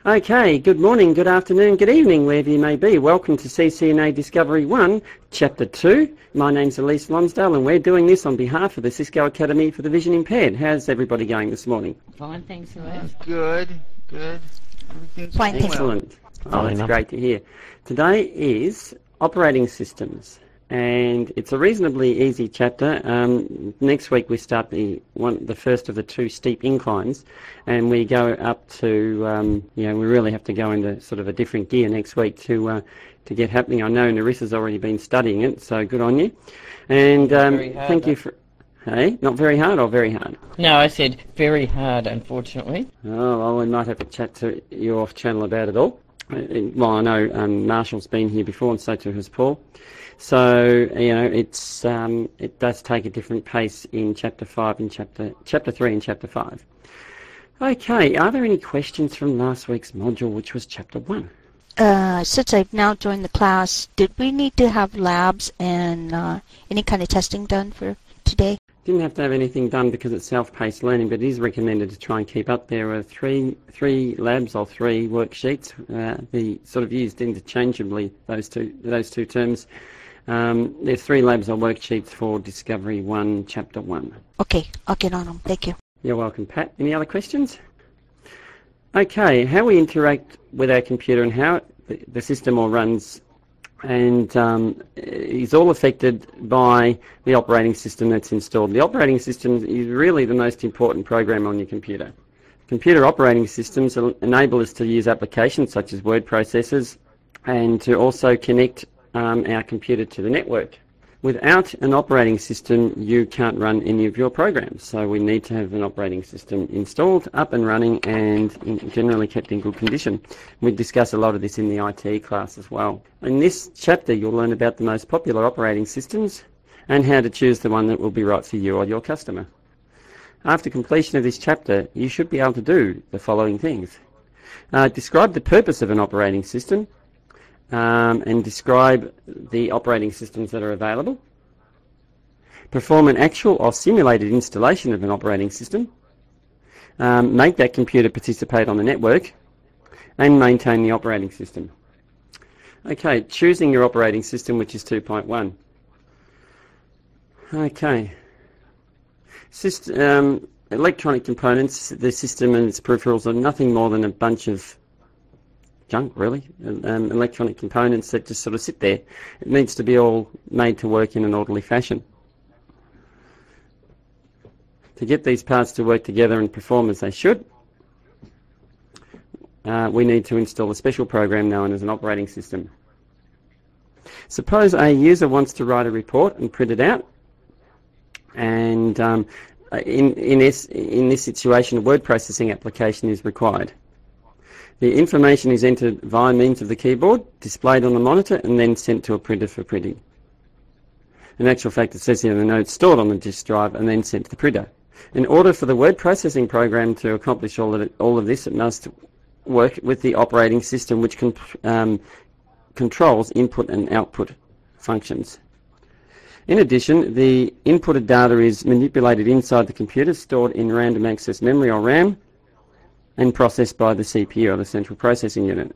Okay, good morning, good afternoon, good evening, wherever you may be. Welcome to CCNA Discovery 1, Chapter 2. My name's Elise Lonsdale and we're doing this on behalf of the Cisco Academy for the Vision Impaired. How's everybody going this morning? Fine, thanks, Elise. Good. Everything's Fine, thanks. Excellent. Oh, that's great to hear. Today is operating systems, and it's a reasonably easy chapter. Next week we start the first of the two steep inclines, and we go up to, we really have to go into sort of a different gear next week to get happening. I know Narissa's already been studying it, so good on you. And thank you for... Hey, not very hard or very hard? No, I said very hard, unfortunately. Oh, well, we might have to chat to you off channel about it all. Well, I know Marshall's been here before, and so too has Paul. So, it does take a different pace in Chapter 5 and Chapter 3 and Chapter 5. Okay, are there any questions from last week's module, which was Chapter 1? Since I've now joined the class, did we need to have labs and any kind of testing done for today? Didn't have to have anything done because it's self-paced learning, but it is recommended to try and keep up. There are three labs or three worksheets. The sort of used interchangeably, those two terms. There's 3 labs or worksheets for Discovery 1, Chapter 1. Okay, I'll get on them. Thank you. You're welcome, Pat. Any other questions? Okay, how we interact with our computer and how the system all runs and is all affected by the operating system that's installed. The operating system is really the most important program on your computer. Computer operating systems enable us to use applications such as word processors and to also connect our computer to the network. Without an operating system, you can't run any of your programs. So we need to have an operating system installed, up and running, and generally kept in good condition. We discuss a lot of this in the IT class as well. In this chapter, you'll learn about the most popular operating systems and how to choose the one that will be right for you or your customer. After completion of this chapter, you should be able to do the following things. Describe the purpose of an operating system, and describe the operating systems that are available. Perform an actual or simulated installation of an operating system. Make that computer participate on the network, and maintain the operating system. Okay, choosing your operating system, which is 2.1. Okay. Electronic components, the system and its peripherals are nothing more than a bunch of junk, really. Electronic components that just sort of sit there. It needs to be all made to work in an orderly fashion. To get these parts to work together and perform as they should, we need to install a special program known as an operating system. Suppose a user wants to write a report and print it out, and in this situation, a word processing application is required. The information is entered via means of the keyboard, displayed on the monitor, and then sent to a printer for printing. In actual fact, it says here in the notes, stored on the disk drive and then sent to the printer. In order for the word processing program to accomplish all of this, it must work with the operating system, which controls input and output functions. In addition, the inputted data is manipulated inside the computer, stored in random access memory or RAM, and processed by the CPU or the central processing unit.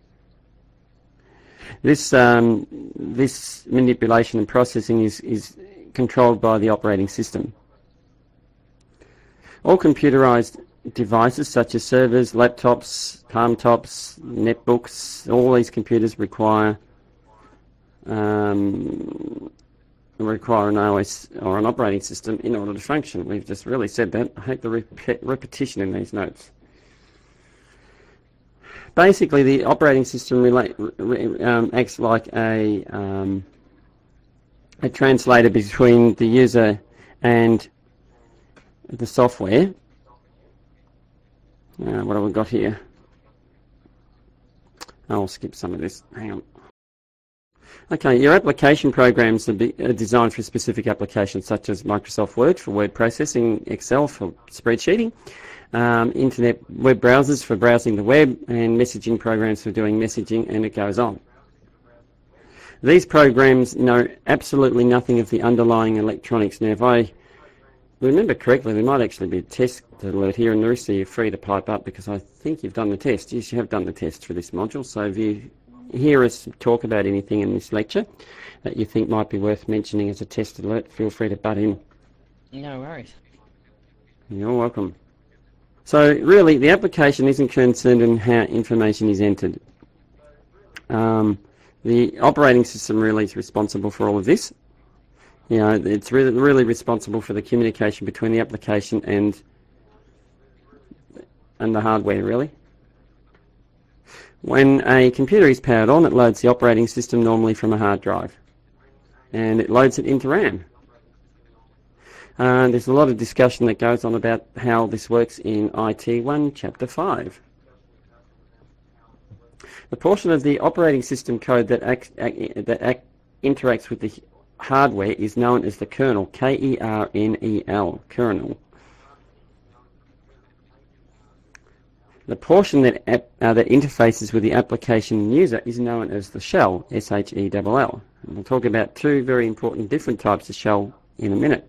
This manipulation and processing is controlled by the operating system. All computerized devices such as servers, laptops, palm tops, netbooks, all these computers require an OS or an operating system in order to function. We've just really said that. I hate the repetition in these notes. Basically, the operating system acts like a translator between the user and the software. What have we got here? I'll skip some of this. Hang on. Okay, your application programs are designed for specific applications such as Microsoft Word for word processing, Excel for spreadsheeting, internet web browsers for browsing the web, and messaging programs for doing messaging, and it goes on. These programs know absolutely nothing of the underlying electronics. Now, if I remember correctly, there might actually be a test alert here, and Larissa, you're free to pipe up because I think you've done the test. Yes, you have done the test for this module. So if you hear us talk about anything in this lecture that you think might be worth mentioning as a test alert, feel free to butt in. No worries. You're welcome. So really, the application isn't concerned in how information is entered. The operating system really is responsible for all of this. You know, it's really responsible for the communication between the application and the hardware, really. When a computer is powered on, it loads the operating system normally from a hard drive, and it loads it into RAM. There's a lot of discussion that goes on about how this works in IT1 Chapter 5. The portion of the operating system code that interacts with the hardware is known as the kernel, K-E-R-N-E-L, kernel. The portion that interfaces with the application user is known as the shell, S-H-E-L-L. And we'll talk about two very important different types of shell in a minute.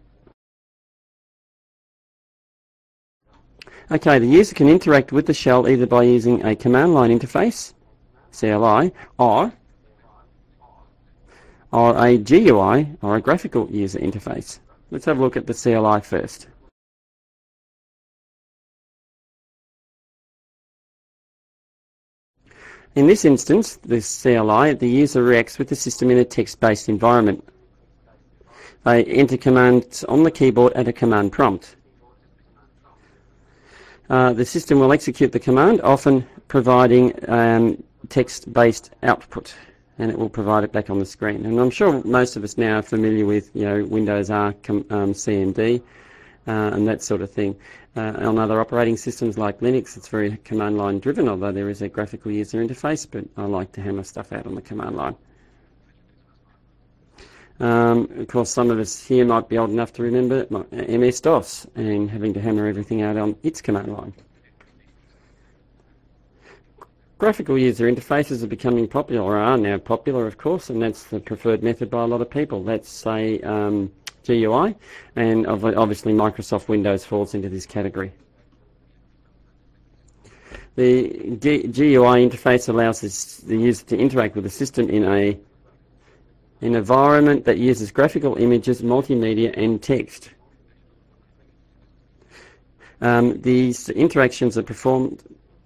Okay, the user can interact with the shell either by using a command line interface, CLI, or a GUI, or a graphical user interface. Let's have a look at the CLI first. In this instance, this CLI, the user reacts with the system in a text-based environment. They enter commands on the keyboard at a command prompt. The system will execute the command, often providing text-based output, and it will provide it back on the screen. And I'm sure most of us now are familiar with, you know, Windows R, CMD, and that sort of thing. On other operating systems like Linux, it's very command line driven, although there is a graphical user interface, but I like to hammer stuff out on the command line. Of course, some of us here might be old enough to remember MS-DOS and having to hammer everything out on its command line. Graphical user interfaces are becoming popular, or are now popular, of course, and that's the preferred method by a lot of people. Let's say GUI, and obviously Microsoft Windows falls into this category. The GUI interface allows the user to interact with the system in an environment that uses graphical images, multimedia, and text. These interactions are performed.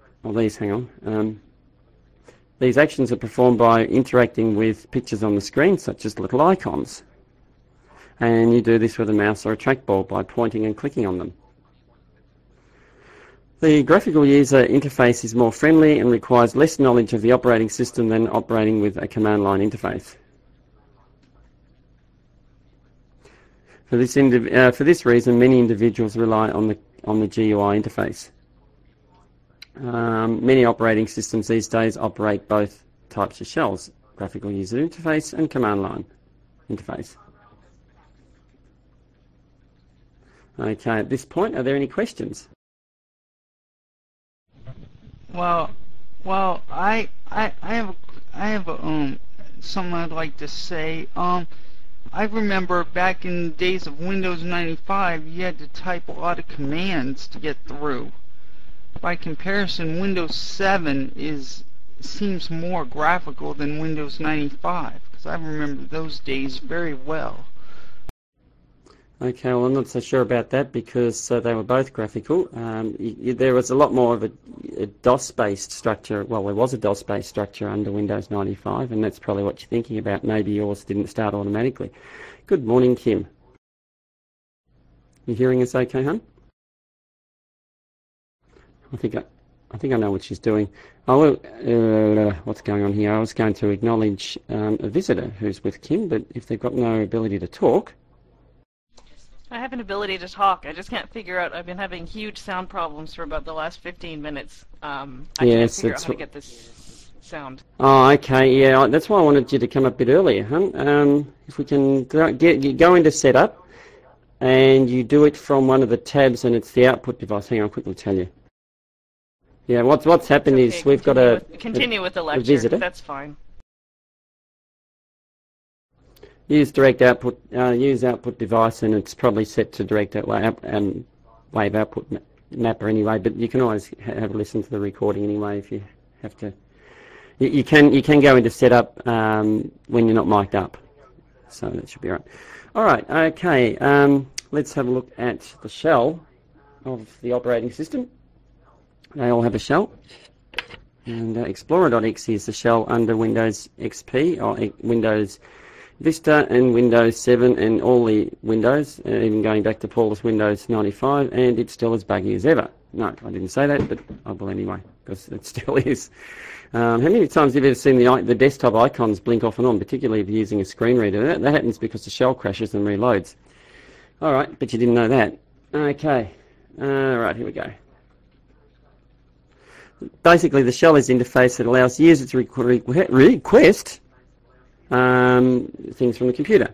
These actions are performed by interacting with pictures on the screen, such as little icons. And you do this with a mouse or a trackball by pointing and clicking on them. The graphical user interface is more friendly and requires less knowledge of the operating system than operating with a command line interface. For this reason, many individuals rely on the GUI interface. Many operating systems these days operate both types of shells, graphical user interface and command line interface. Okay, at this point, are there any questions? Well, I have something I'd like to say. I remember back in the days of Windows 95, you had to type a lot of commands to get through. By comparison, Windows 7 seems more graphical than Windows 95, because I remember those days very well. Okay, well, I'm not so sure about that because they were both graphical. There was a lot more of a DOS-based structure. Well, there was a DOS-based structure under Windows 95, and that's probably what you're thinking about. Maybe yours didn't start automatically. Good morning, Kim. You hearing us okay, hon? I think I know what she's doing. What's going on here? I was going to acknowledge a visitor who's with Kim, but if they've got no ability to talk... I have an ability to talk. I just can't figure out. I've been having huge sound problems for about the last 15 minutes. I can't figure out how to get this sound. Oh, okay. Yeah, that's why I wanted you to come a bit earlier, huh? If we can go into setup, and you do it from one of the tabs, and it's the output device. Hang on, I'll quickly tell you. Yeah, what's happened is we've got continue with the lecture. visitor. That's fine. use direct output, use output device, and it's probably set to direct wave output mapper anyway. But you can always have a listen to the recording anyway if you have to. You can go into setup when you're not mic'd up, so that should be right. All right, okay. Let's have a look at the shell of the operating system. They all have a shell. And Explorer.exe is the shell under Windows XP, or Windows Vista and Windows 7 and all the Windows, even going back to Paul's Windows 95, and it's still as buggy as ever. No, I didn't say that, but I will anyway, because it still is. How many times have you ever seen the desktop icons blink off and on, particularly if you're using a screen reader? That happens because the shell crashes and reloads. All right, but you didn't know that. Okay, right, here we go. Basically, the shell is the interface that allows users to request things from the computer.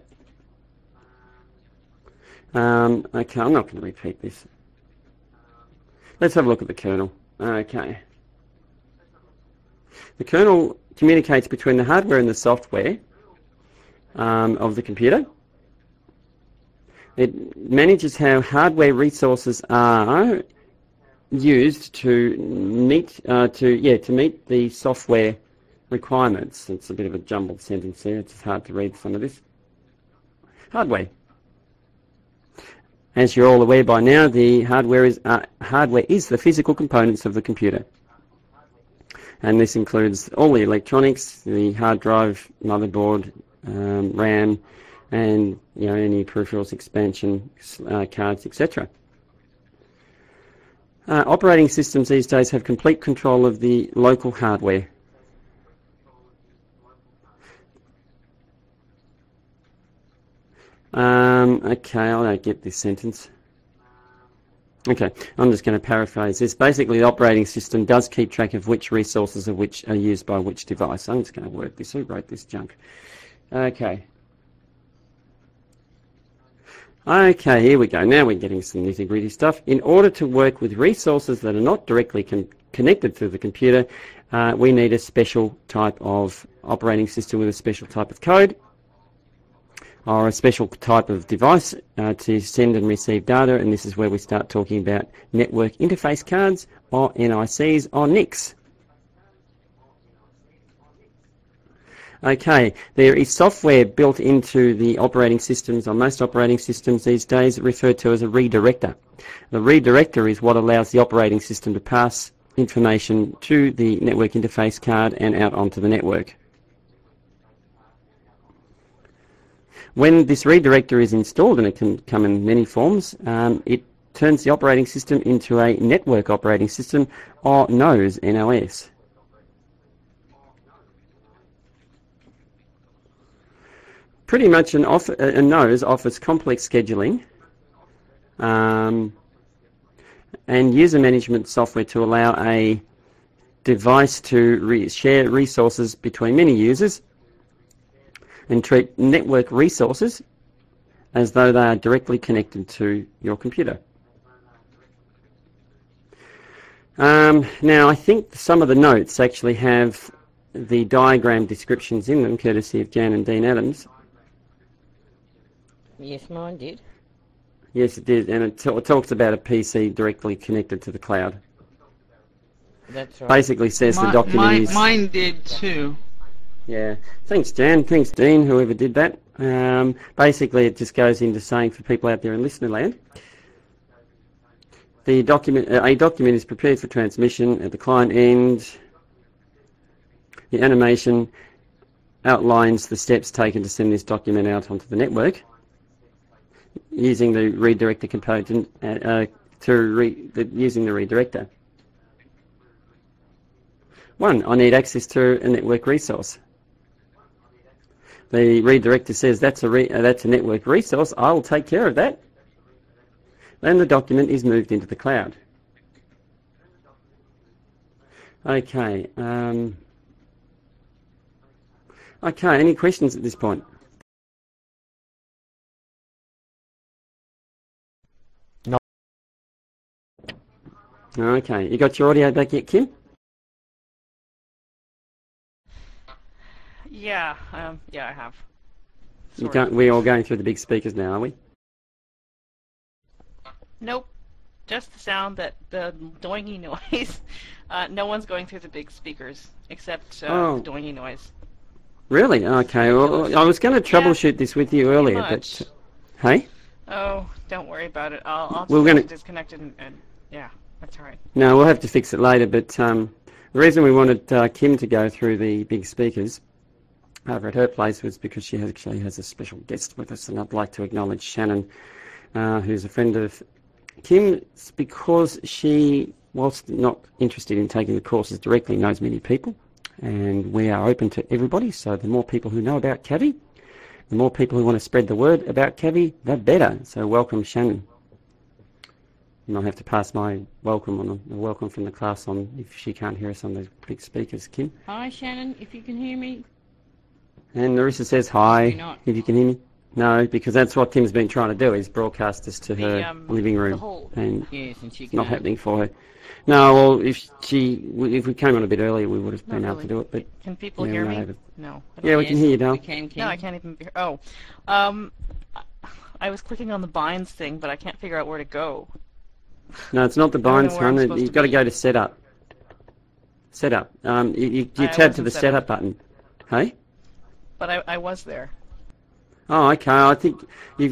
Okay, I'm not going to repeat this. Let's have a look at the kernel. Okay. The kernel communicates between the hardware and the software of the computer. It manages how hardware resources are used to meet the software requirements. It's a bit of a jumbled sentence here. It's hard to read some of this. Hardware. As you're all aware by now, the hardware is the physical components of the computer, and this includes all the electronics, the hard drive, motherboard, RAM, and any peripherals, expansion cards, etc. Operating systems these days have complete control of the local hardware. Okay, I don't get this sentence. Okay, I'm just going to paraphrase this. Basically, the operating system does keep track of which resources of which are used by which device. I'm just going to work this. Who wrote this junk? Okay. Okay, here we go. Now we're getting some nitty-gritty stuff. In order to work with resources that are not directly connected to the computer, we need a special type of operating system with a special type of code, or a special type of device to send and receive data, and this is where we start talking about network interface cards, or NICs, or NICs. Okay, there is software built into the operating systems, or most operating systems these days, referred to as a redirector. The redirector is what allows the operating system to pass information to the network interface card and out onto the network. When this redirector is installed, and it can come in many forms, it turns the operating system into a network operating system, or NOS, NOS. Pretty much a NOS offers complex scheduling and user management software to allow a device to share resources between many users and treat network resources as though they are directly connected to your computer. Now, I think some of the notes actually have the diagram descriptions in them, courtesy of Jan and Dean Adams. Yes, mine did. Yes, it did, and it talks about a PC directly connected to the cloud. That's right. Basically says the document is... Mine did too. Yeah. Thanks, Jan. Thanks, Dean, whoever did that. Basically, it just goes into saying for people out there in listener land, a document is prepared for transmission at the client end. The animation outlines the steps taken to send this document out onto the network, using the redirector component using the redirector. 1. I need access to a network resource. The redirector says that's a network resource. I will take care of that. Then the document is moved into the cloud. Okay. Okay. Any questions at this point? Okay, you got your audio back yet, Kim? Yeah, I have. We're all going through the big speakers now, are we? Nope. Just the sound, that the doingy noise. No one's going through the big speakers except the doingy noise. Really? Okay. Well, I was going to troubleshoot this with you earlier, but hey? Oh, don't worry about it. I'll just disconnect it and yeah, that's all right. No, we'll have to fix it later, but the reason we wanted Kim to go through the big speakers over at her place was because she actually has a special guest with us, and I'd like to acknowledge Shannon, who's a friend of Kim's, because she, whilst not interested in taking the courses directly, knows many people, and we are open to everybody, so the more people who know about Cavi, the more people who want to spread the word about Cavi, the better. So welcome, Shannon. And I'll have to pass my welcome on the welcome from the class on if she can't hear us on the big speakers. Kim? Hi, Shannon, if you can hear me. And Larissa says hi, if you can hear me. No, because that's what Kim's been trying to do, is broadcast us to her living room, and it's not happening for her. No, well, if we came on a bit earlier, we would have been able to do it. But can people hear me? No. Yeah, we can hear you, Dale. No, I can't even hear. Oh, I was clicking on the binds thing, but I can't figure out where to go. No, it's not the binds one. You've got to go to setup. Setup. You tab to the setup button. Hey? But I was there. Oh, okay. I think you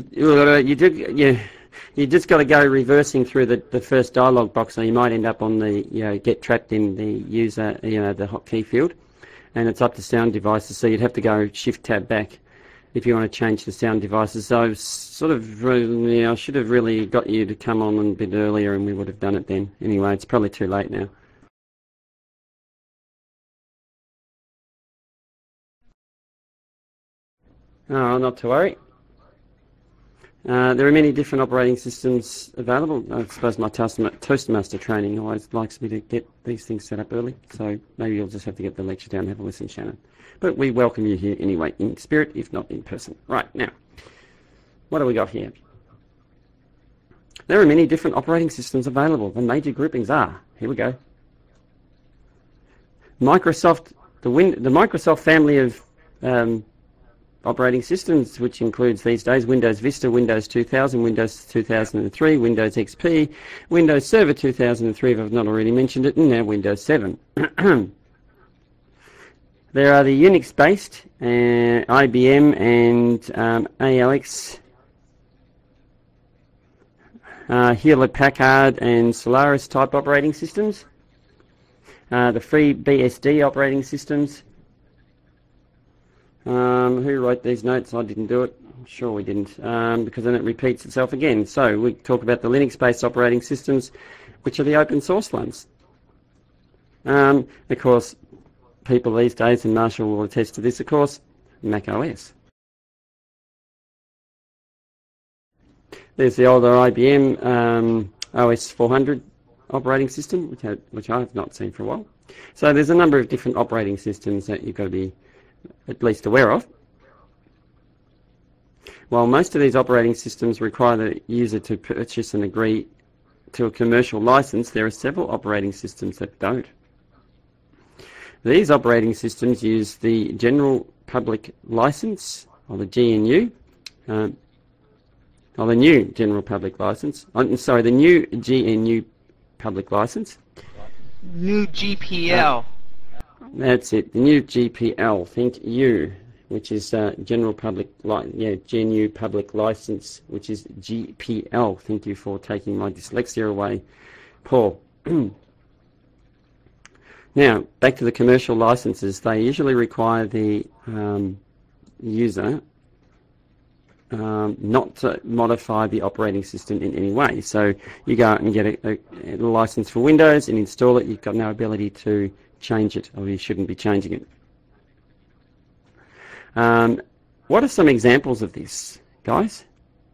just got to go reversing through the first dialog box, so you might end up on the get trapped in the user the hotkey field, and it's up to sound devices. So you'd have to go shift tab back if you want to change the sound devices. So sort of I should have really got you to come on a bit earlier, and we would have done it then. Anyway, it's probably too late now. Oh, not to worry. There are many different operating systems available. I suppose my Toastmaster training always likes me to get these things set up early, so maybe you'll just have to get the lecture down and have a listen, Shannon. But we welcome you here anyway, in spirit, if not in person. Right, now, what do we got here? There are many different operating systems available. The major groupings are, here we go. Microsoft, the Microsoft family of operating systems, which includes these days Windows Vista, Windows 2000, Windows 2003, Windows XP, Windows Server 2003, if I've not already mentioned it, and now Windows 7. There are the Unix-based IBM and ALX, Hewlett-Packard and Solaris type operating systems, the free BSD operating systems. Who wrote these notes? I didn't do it. I'm sure we didn't, because then it repeats itself again. So we talk about the Linux-based operating systems, which are the open source ones. Of course, people these days, and Marshall will attest to this, of course, Mac OS. There's the older IBM OS 400 operating system, which I have not seen for a while. So there's a number of different operating systems that you've got to be at least aware of. While most of these operating systems require the user to purchase and agree to a commercial license, there are several operating systems that don't. These operating systems use the General Public License, or the GNU, or the new General Public License. Sorry, the new GNU Public License. New GPL. That's it, the new GPL, thank you, which is GNU Public License, which is GPL. Thank you for taking my dyslexia away, Paul. Now, back to the commercial licenses. They usually require the user not to modify the operating system in any way. So you go out and get a license for Windows and install it. You've got no ability to change it, or you shouldn't be changing it. What are some examples of this, guys?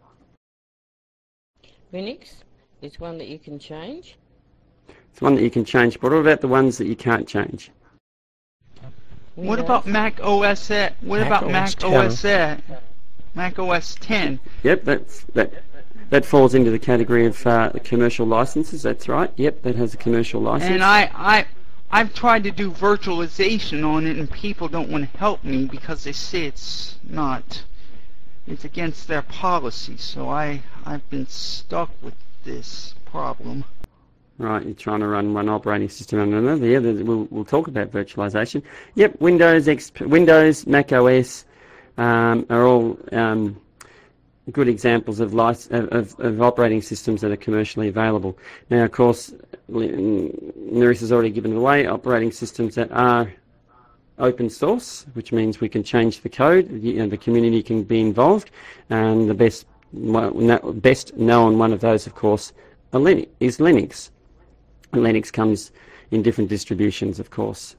Linux is one that you can change. It's one that you can change, but what about the ones that you can't change? What about Mac OS? What about Mac OS? Mac OS 10. Yep, that falls into the category of commercial licenses. That's right. Yep, that has a commercial license. And I've tried to do virtualization on it, and people don't want to help me because they say it's not it's against their policy. So I've been stuck with this problem. Right, you're trying to run one operating system under another. Yeah, we'll talk about virtualization. Yep, Windows, Windows, Mac OS are all good examples of operating systems that are commercially available. Now, of course, Nerissa's already given away operating systems that are open source, which means we can change the code. The community can be involved, and the best known one of those, of course, is Linux. And Linux comes in different distributions, of course.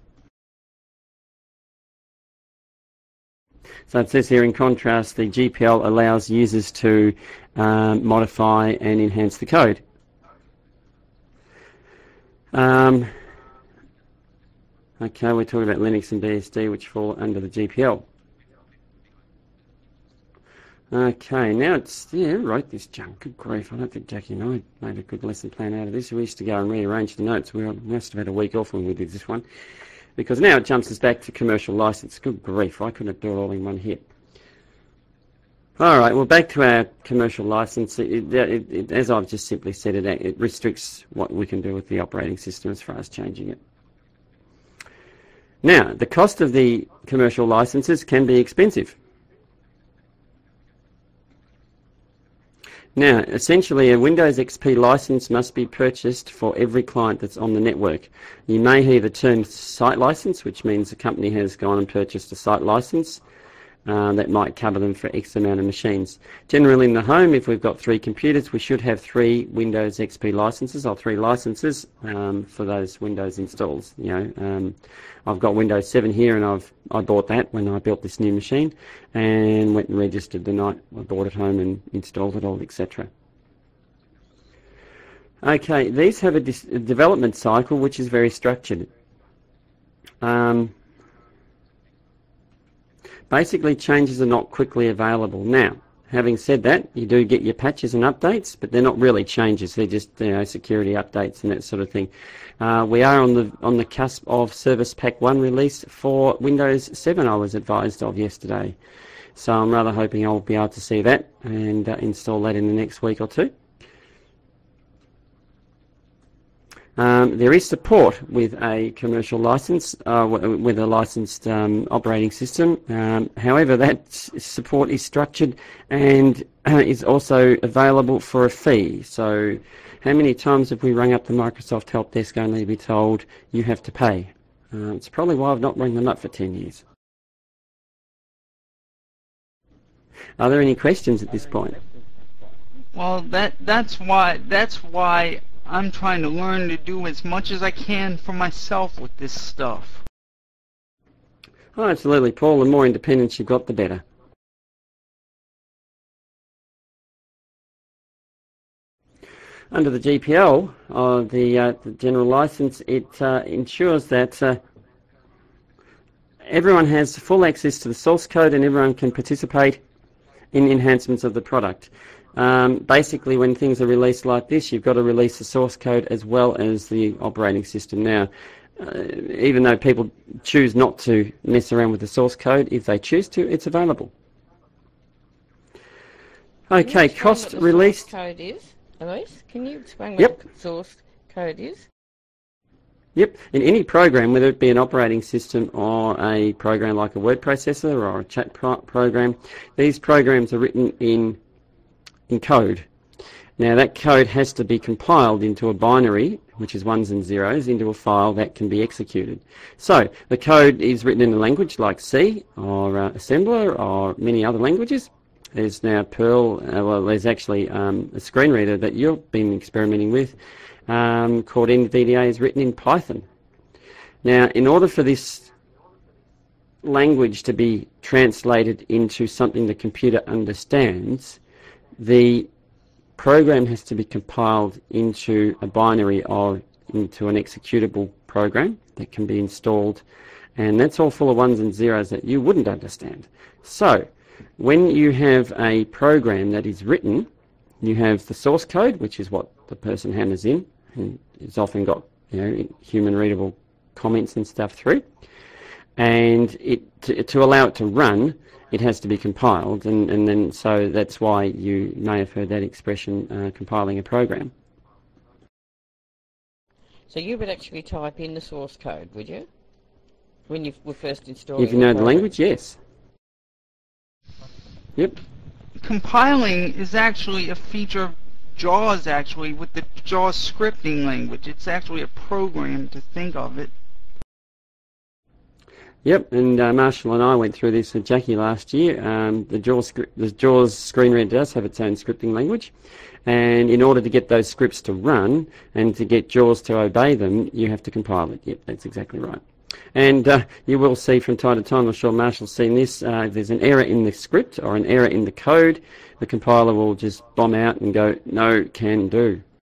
So it says here, in contrast, the GPL allows users to modify and enhance the code. Okay, we're talking about Linux and BSD, which fall under the GPL. Okay, now it's, yeah, wrote this junk. Good grief, I don't think Jackie and I made a good lesson plan out of this. We used to go and rearrange the notes. We must have had a week off when we did this one, because now it jumps us back to commercial license. Good grief, I couldn't do it all in one hit. All right, well, back to our commercial license. As I've just simply said, it restricts what we can do with the operating system as far as changing it. Now, the cost of the commercial licenses can be expensive. Now, essentially, a Windows XP license must be purchased for every client that's on the network. You may hear the term site license, which means the company has gone and purchased a site license that might cover them for X amount of machines. Generally, in the home, if we've got 3 computers, we should have 3 Windows XP licenses, or 3 licenses for those Windows installs. I've got Windows 7 here, and I bought that when I built this new machine, and went and registered the night I bought it home and installed it all, etc. Okay, these have a development cycle which is very structured. Basically, changes are not quickly available. Now, having said that, you do get your patches and updates, but they're not really changes. They're just security updates and that sort of thing. We are on the cusp of Service Pack 1 release for Windows 7, I was advised of yesterday. So I'm rather hoping I'll be able to see that and install that in the next week or two. There is support with a commercial license, with a licensed operating system. However, that support is structured and is also available for a fee. So how many times have we rung up the Microsoft help desk only to be told you have to pay? It's probably why I've not rung them up for 10 years. Are there any questions at this point? Well, that's why I'm trying to learn to do as much as I can for myself with this stuff. Oh, absolutely, Paul. The more independence you've got, the better. Under the GPL, the general license, it ensures that everyone has full access to the source code and everyone can participate in enhancements of the product. Basically, when things are released like this, you've got to release the source code as well as the operating system. Now, even though people choose not to mess around with the source code, if they choose to, it's available. Okay, cost released. Code is, Elise? Can you explain what the source code is? Yep, in any program, whether it be an operating system or a program like a word processor or a chat program, these programs are written in code. Now that code has to be compiled into a binary, which is ones and zeros, into a file that can be executed. So the code is written in a language like C or assembler or many other languages. There's now Perl, well, there's actually a screen reader that you've been experimenting with called NVDA, is written in Python. Now, in order for this language to be translated into something the computer understands, the program has to be compiled into a binary or into an executable program that can be installed, and that's all full of ones and zeros that you wouldn't understand. So when you have a program that is written, you have the source code, which is what the person hammers in, and it's often got human readable comments and stuff through, and to allow it to run, it has to be compiled, and then so that's why you may have heard that expression, compiling a program. So you would actually type in the source code, would you? When you were first installing. If you know the language, yes. Yep. Compiling is actually a feature of JAWS, actually, with the JAWS scripting language. It's actually a program to think of it. Yep, and Marshall and I went through this with Jackie last year. The JAWS screen reader does have its own scripting language, and in order to get those scripts to run and to get JAWS to obey them, you have to compile it. Yep, that's exactly right. And you will see from time to time, I'm sure Marshall's seen this, if there's an error in the script or an error in the code, the compiler will just bomb out and go, no can do.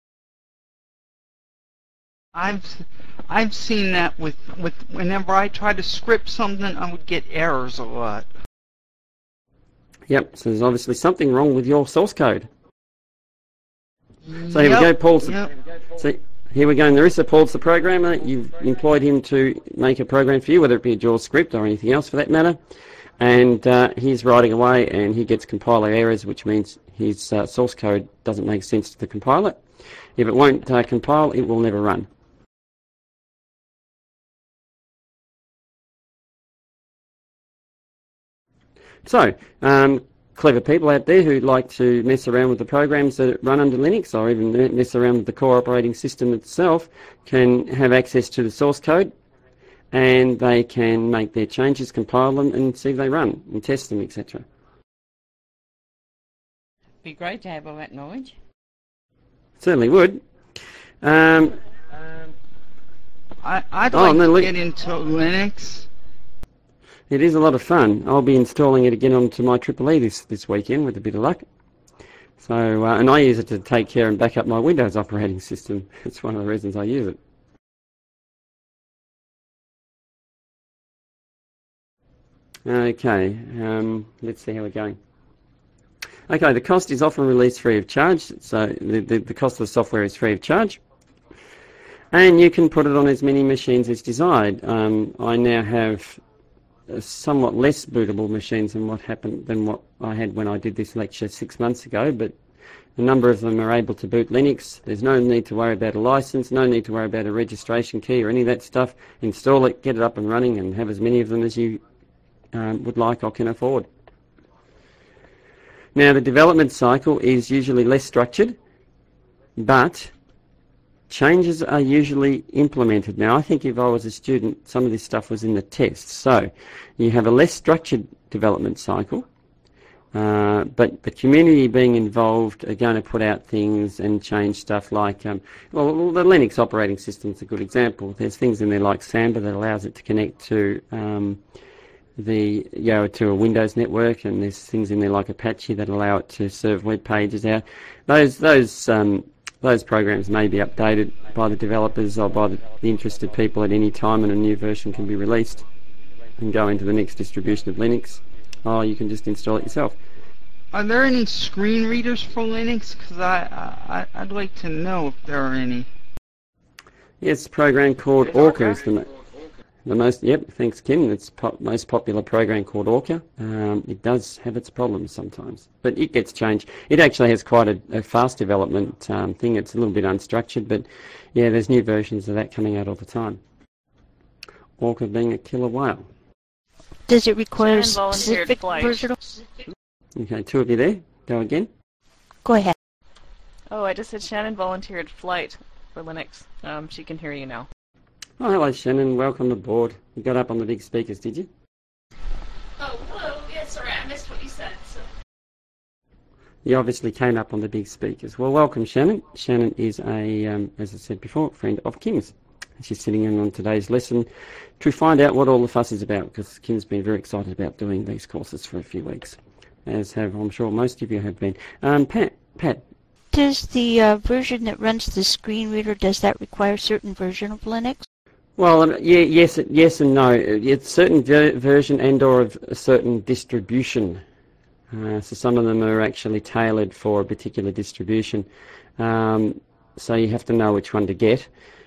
I've seen that with whenever I try to script something, I would get errors a lot. Yep, so there's obviously something wrong with your source code. So here we go, Paul's. Yep. See, here we go, Narissa. Paul's the programmer. You've employed him to make a program for you, whether it be a JAWS script or anything else for that matter. And he's writing away, and he gets compiler errors, which means his source code doesn't make sense to the compiler. If it won't compile, it will never run. So, clever people out there who like to mess around with the programs that run under Linux, or even mess around with the core operating system itself, can have access to the source code, and they can make their changes, compile them, and see if they run, and test them, etc. Be great to have all that knowledge. Certainly would. I'd like to get into Linux. It is a lot of fun. I'll be installing it again onto my EEE this weekend with a bit of luck. So, and I use it to take care and back up my Windows operating system. It's one of the reasons I use it. Okay, let's see how we're going. Okay, the cost is often released free of charge, so the cost of the software is free of charge. And you can put it on as many machines as desired. I now have somewhat less bootable machines than what I had when I did this lecture 6 months ago, but a number of them are able to boot Linux. There's no need to worry about a license, no need to worry about a registration key or any of that stuff. Install it, get it up and running, and have as many of them as you would like or can afford. Now, the development cycle is usually less structured, but changes are usually implemented. Now, I think if I was a student, some of this stuff was in the test. So you have a less structured development cycle, but the community being involved are going to put out things and change stuff like, well, the Linux operating system is a good example. There's things in there like Samba that allows it to connect to to a Windows network, and there's things in there like Apache that allow it to serve web pages out. Those programs may be updated by the developers or by the interested people at any time, and a new version can be released and go into the next distribution of Linux, or you can just install it yourself. Are there any screen readers for Linux? Because I'd like to know if there are any. Yes, a program called Orca is the most. Yep, thanks, Kim. It's most popular program called Orca. It does have its problems sometimes, but it gets changed. It actually has quite a fast development thing. It's a little bit unstructured, but yeah, there's new versions of that coming out all the time. Orca being a killer whale. Does it require a Shannon specific volunteered version? Okay, two of you there. Go again. Go ahead. Oh, I just said Shannon volunteered flight for Linux. She can hear you now. Oh, hello, Shannon. Welcome aboard. You got up on the big speakers, did you? Oh, hello. Yeah, sorry, I missed what you said. So. You obviously came up on the big speakers. Well, welcome, Shannon. Shannon is as I said before, friend of Kim's. She's sitting in on today's lesson to find out what all the fuss is about, because Kim's been very excited about doing these courses for a few weeks, as have, I'm sure, most of you have been. Pat. Does the version that runs the screen reader, does that require a certain version of Linux? Well, yes and no. It's certain version and or of a certain distribution. So some of them are actually tailored for a particular distribution. So you have to know which one to get.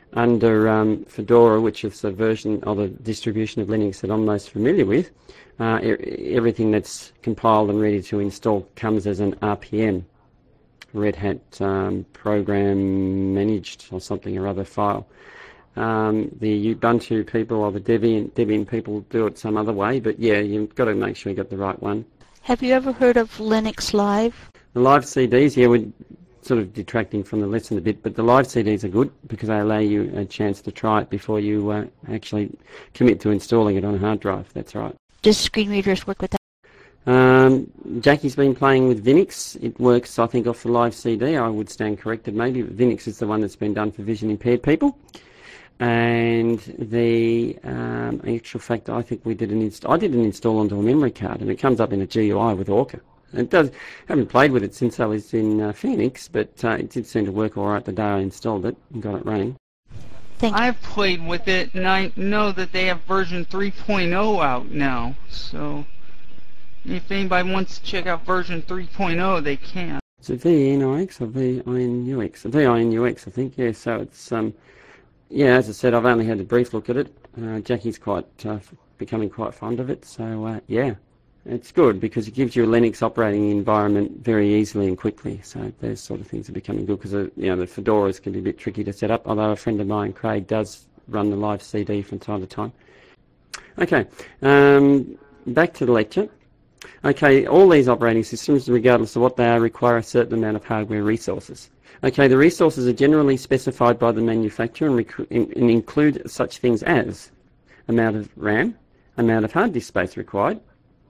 under Fedora, which is the version or the distribution of Linux that I'm most familiar with, everything that's compiled and ready to install comes as an RPM, Red Hat Program Managed or something or other file. The Ubuntu people or the Debian people do it some other way, but yeah, you've got to make sure you got the right one. Have you ever heard of Linux Live? The live CDs, yeah, we're sort of detracting from the lesson a bit, but the live CDs are good because they allow you a chance to try it before you actually commit to installing it on a hard drive. That's right. Does screen readers work with that? Jackie's been playing with Vinix. It works, I think, off the live CD. I would stand corrected maybe, but Vinix is the one that's been done for vision impaired people. And the actual fact, I think we did I did an install onto a memory card, and it comes up in a GUI with Orca. It does. Haven't played with it since I was in Phoenix, but it did seem to work all right the day I installed it and got it running. Thank you. I've played with it, and I know that they have version 3.0 out now. So if anybody wants to check out version 3.0, they can. Is it VNIX or VINUX? VINUX, I think. Yeah. So it's yeah. As I said, I've only had a brief look at it. Jackie's quite becoming quite fond of it. So yeah. It's good because it gives you a Linux operating environment very easily and quickly. So those sort of things are becoming good because the Fedoras can be a bit tricky to set up. Although a friend of mine, Craig, does run the live CD from time to time. Okay, back to the lecture. Okay, all these operating systems, regardless of what they are, require a certain amount of hardware resources. Okay, the resources are generally specified by the manufacturer and include such things as amount of RAM, amount of hard disk space required,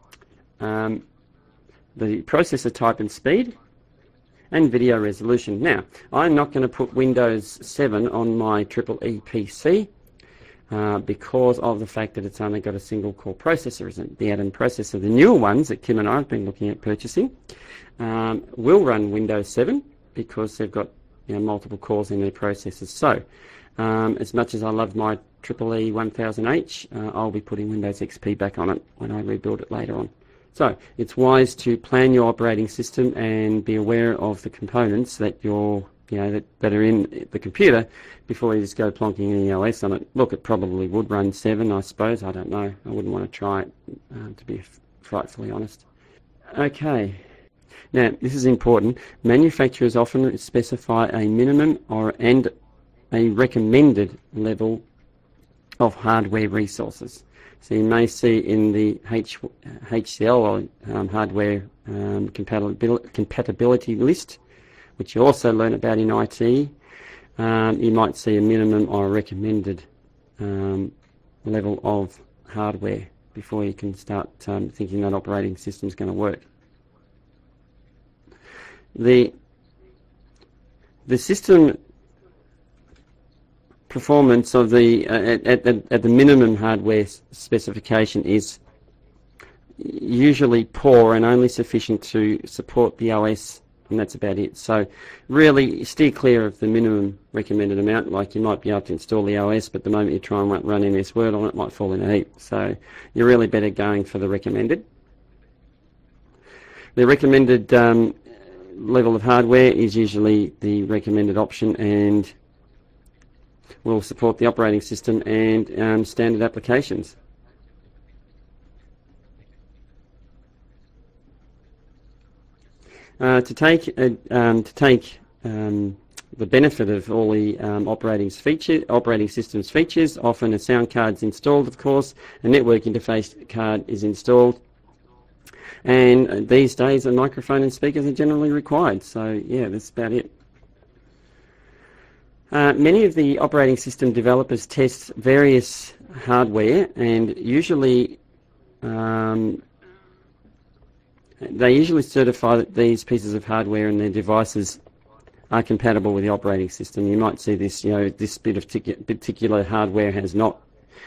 the processor type and speed, and video resolution. Now, I'm not going to put Windows 7 on my EEE PC because of the fact that it's only got a single core processor, isn't the add-in processor. The newer ones that Kim and I have been looking at purchasing will run Windows 7 because they've got multiple cores in their processors. So, as much as I love my EEE 1000H, I'll be putting Windows XP back on it when I rebuild it later on. So it's wise to plan your operating system and be aware of the components that that are in the computer before you just go plonking any OS on it. Look, it probably would run 7, I suppose. I don't know. I wouldn't want to try it, to be frightfully honest. Okay. Now, this is important. Manufacturers often specify a minimum and a recommended level of hardware resources. So you may see in the HCL or hardware compatibility list, which you also learn about in IT, you might see a minimum or a recommended level of hardware before you can start thinking that operating system is going to work. The system performance of the at the minimum hardware specification is usually poor and only sufficient to support the OS, and that's about it. So really steer clear of the minimum recommended amount. Like you might be able to install the OS, but the moment you try and run MS Word on it, might fall in a heap. So you're really better going for the recommended. The recommended level of hardware is usually the recommended option and will support the operating system and standard applications. To take the benefit of all the operating system's features, often a sound card's installed, of course, a network interface card is installed, and these days a microphone and speakers are generally required. So yeah, that's about it. Many of the operating system developers test various hardware, and usually they usually certify that these pieces of hardware and their devices are compatible with the operating system. You might see this, this bit of particular hardware has not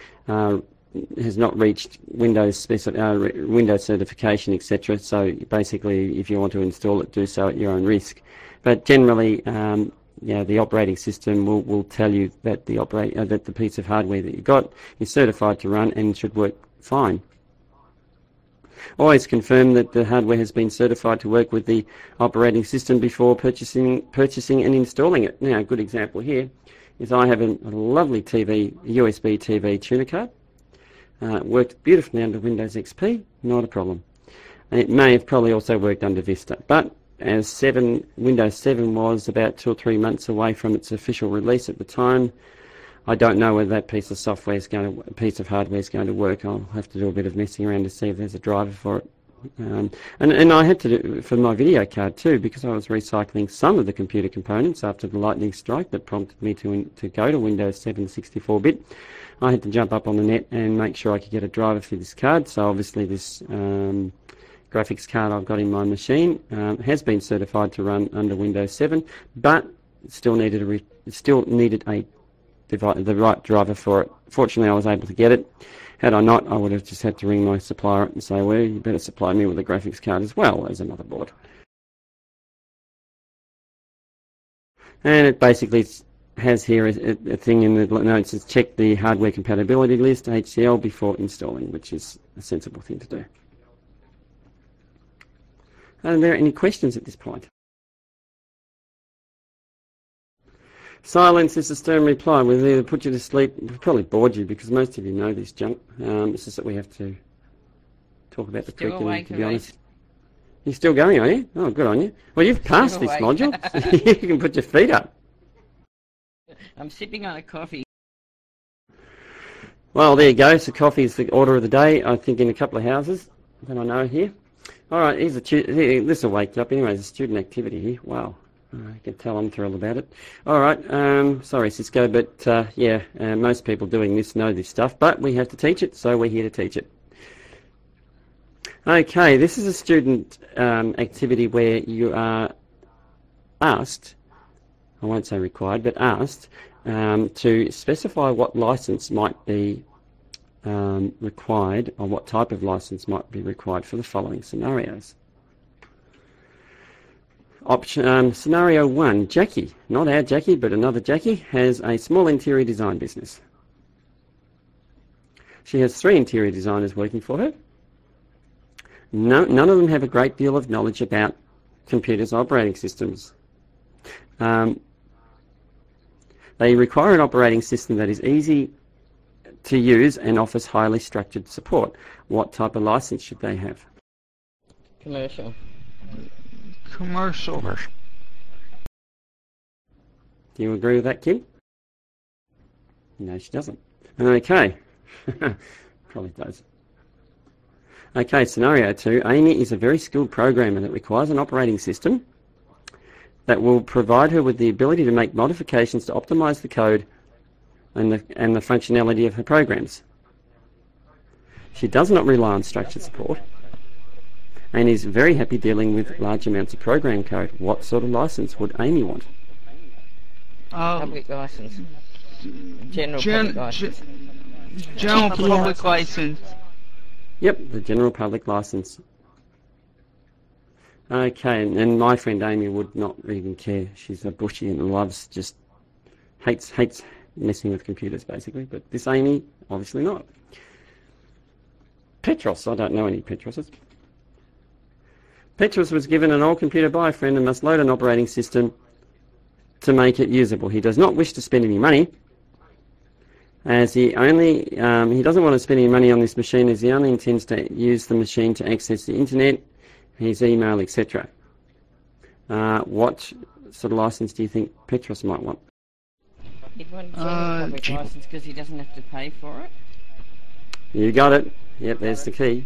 reached Windows certification, etc. So basically, if you want to install it, do so at your own risk. But generally, the operating system will tell you that that the piece of hardware that you got is certified to run and should work fine. Always confirm that the hardware has been certified to work with the operating system before purchasing and installing it. Now, a good example here is I have a lovely TV, USB TV tuner card. It worked beautifully under Windows XP, not a problem. And it may have probably also worked under Vista, but as Windows 7 was about 2 or 3 months away from its official release at the time, I don't know whether that piece of hardware is going to work. I'll have to do a bit of messing around to see if there's a driver for it. And I had to do it for my video card too, because I was recycling some of the computer components after the lightning strike that prompted me to go to Windows 7 64-bit. I had to jump up on the net and make sure I could get a driver for this card. So obviously this graphics card I've got in my machine has been certified to run under Windows 7, but still needed the right driver for it. Fortunately, I was able to get it. Had I not, I would have just had to ring my supplier up and say, well, you better supply me with a graphics card as well as a motherboard. And it basically has here a thing in the notes that says check the hardware compatibility list, HCL, before installing, which is a sensible thing to do. Are there any questions at this point? Silence is the stern reply. We'll either put you to sleep, we'll probably bored you because most of you know this junk. It's just that we have to talk about the curriculum, to be honest. You're still going, are you? Oh, good on you. Well, you've passed this module. You can put your feet up. I'm sipping on a coffee. Well, there you go. So coffee is the order of the day, I think, in a couple of houses that I know here. All right, this will wake you up. Anyway, there's a student activity here. Wow. I can tell I'm thrilled about it. All right, sorry, Cisco, but most people doing this know this stuff, but we have to teach it, so we're here to teach it. Okay, this is a student activity where you are asked, I won't say required, but asked to specify what license might be required, or what type of license might be required for the following scenarios. Scenario 1, Jackie, not our Jackie, but another Jackie, has a small interior design business. She has 3 interior designers working for her. None of them have a great deal of knowledge about computers' operating systems. They require an operating system that is easy to use and offers highly structured support. What type of license should they have? Commercial. Commercial. Do you agree with that, Kim? No, she doesn't. Okay. Probably does. Okay, scenario 2. Amy is a very skilled programmer that requires an operating system that will provide her with the ability to make modifications to optimize the code and the functionality of her programs. She does not rely on structured support and is very happy dealing with large amounts of program code. What sort of license would Amy want? Public license. General public license. General public license. Yep, the general public license. Okay, and my friend Amy would not even care. She's a bushy and hates messing with computers, basically. But this Amy, obviously not. Petros, I don't know any Petroses. Petros was given an old computer by a friend and must load an operating system to make it usable. He does not wish to spend any money, as he doesn't want to spend any money on this machine, as he only intends to use the machine to access the internet, his email, etc. What sort of license do you think Petros might want? He'd want a general public license because he doesn't have to pay for it. You got it. Yep, there's the key.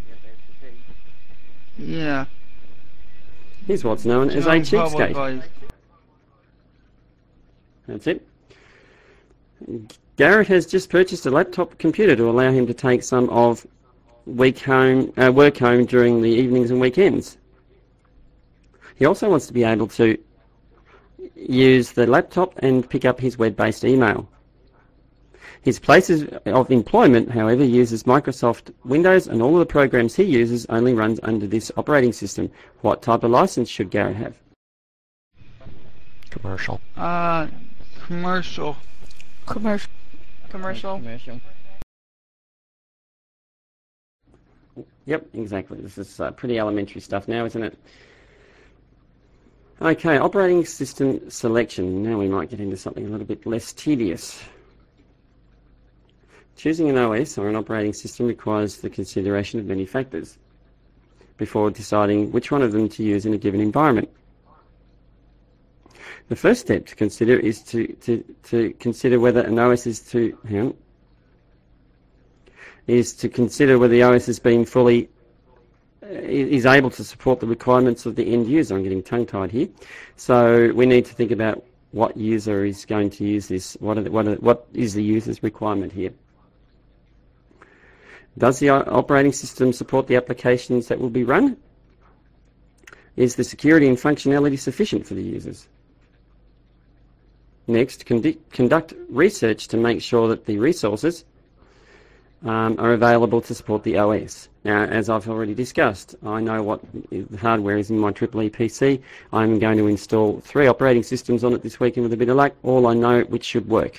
Yeah. Here's what's known as a cheapskate. That's it. Garrett has just purchased a laptop computer to allow him to take some of work home during the evenings and weekends. He also wants to be able to use the laptop and pick up his web-based email. His places of employment, however, uses Microsoft Windows, and all of the programs he uses only runs under this operating system. What type of license should Garrett have? Commercial. Commercial. Commercial. Commercial. Yep, exactly. This is pretty elementary stuff now, isn't it? Okay, operating system selection. Now we might get into something a little bit less tedious. Choosing an OS or an operating system requires the consideration of many factors before deciding which one of them to use in a given environment. The first step to consider is to consider whether an OS is to consider whether the OS has been fully is able to support the requirements of the end user. I'm getting tongue-tied here. So we need to think about what user is going to use this. What is the user's requirement here? Does the operating system support the applications that will be run? Is the security and functionality sufficient for the users? Next, conduct research to make sure that the resources are available to support the OS. Now, as I've already discussed, I know what the hardware is in my EEE PC. I'm going to install 3 operating systems on it this weekend with a bit of luck. All I know which should work.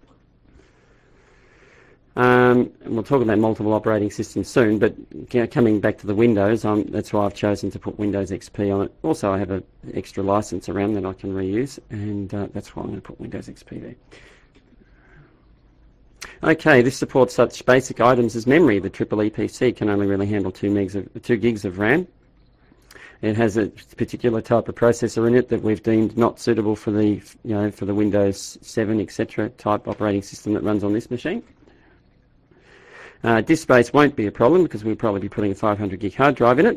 And we'll talk about multiple operating systems soon, but coming back to the Windows, that's why I've chosen to put Windows XP on it. Also, I have an extra license around that I can reuse, and that's why I'm going to put Windows XP there. Okay, this supports such basic items as memory. The EEE PC can only really handle 2 gigs of RAM. It has a particular type of processor in it that we've deemed not suitable for the, for the Windows 7, etc. type operating system that runs on this machine. Disk space won't be a problem because we'll probably be putting a 500 gig hard drive in it.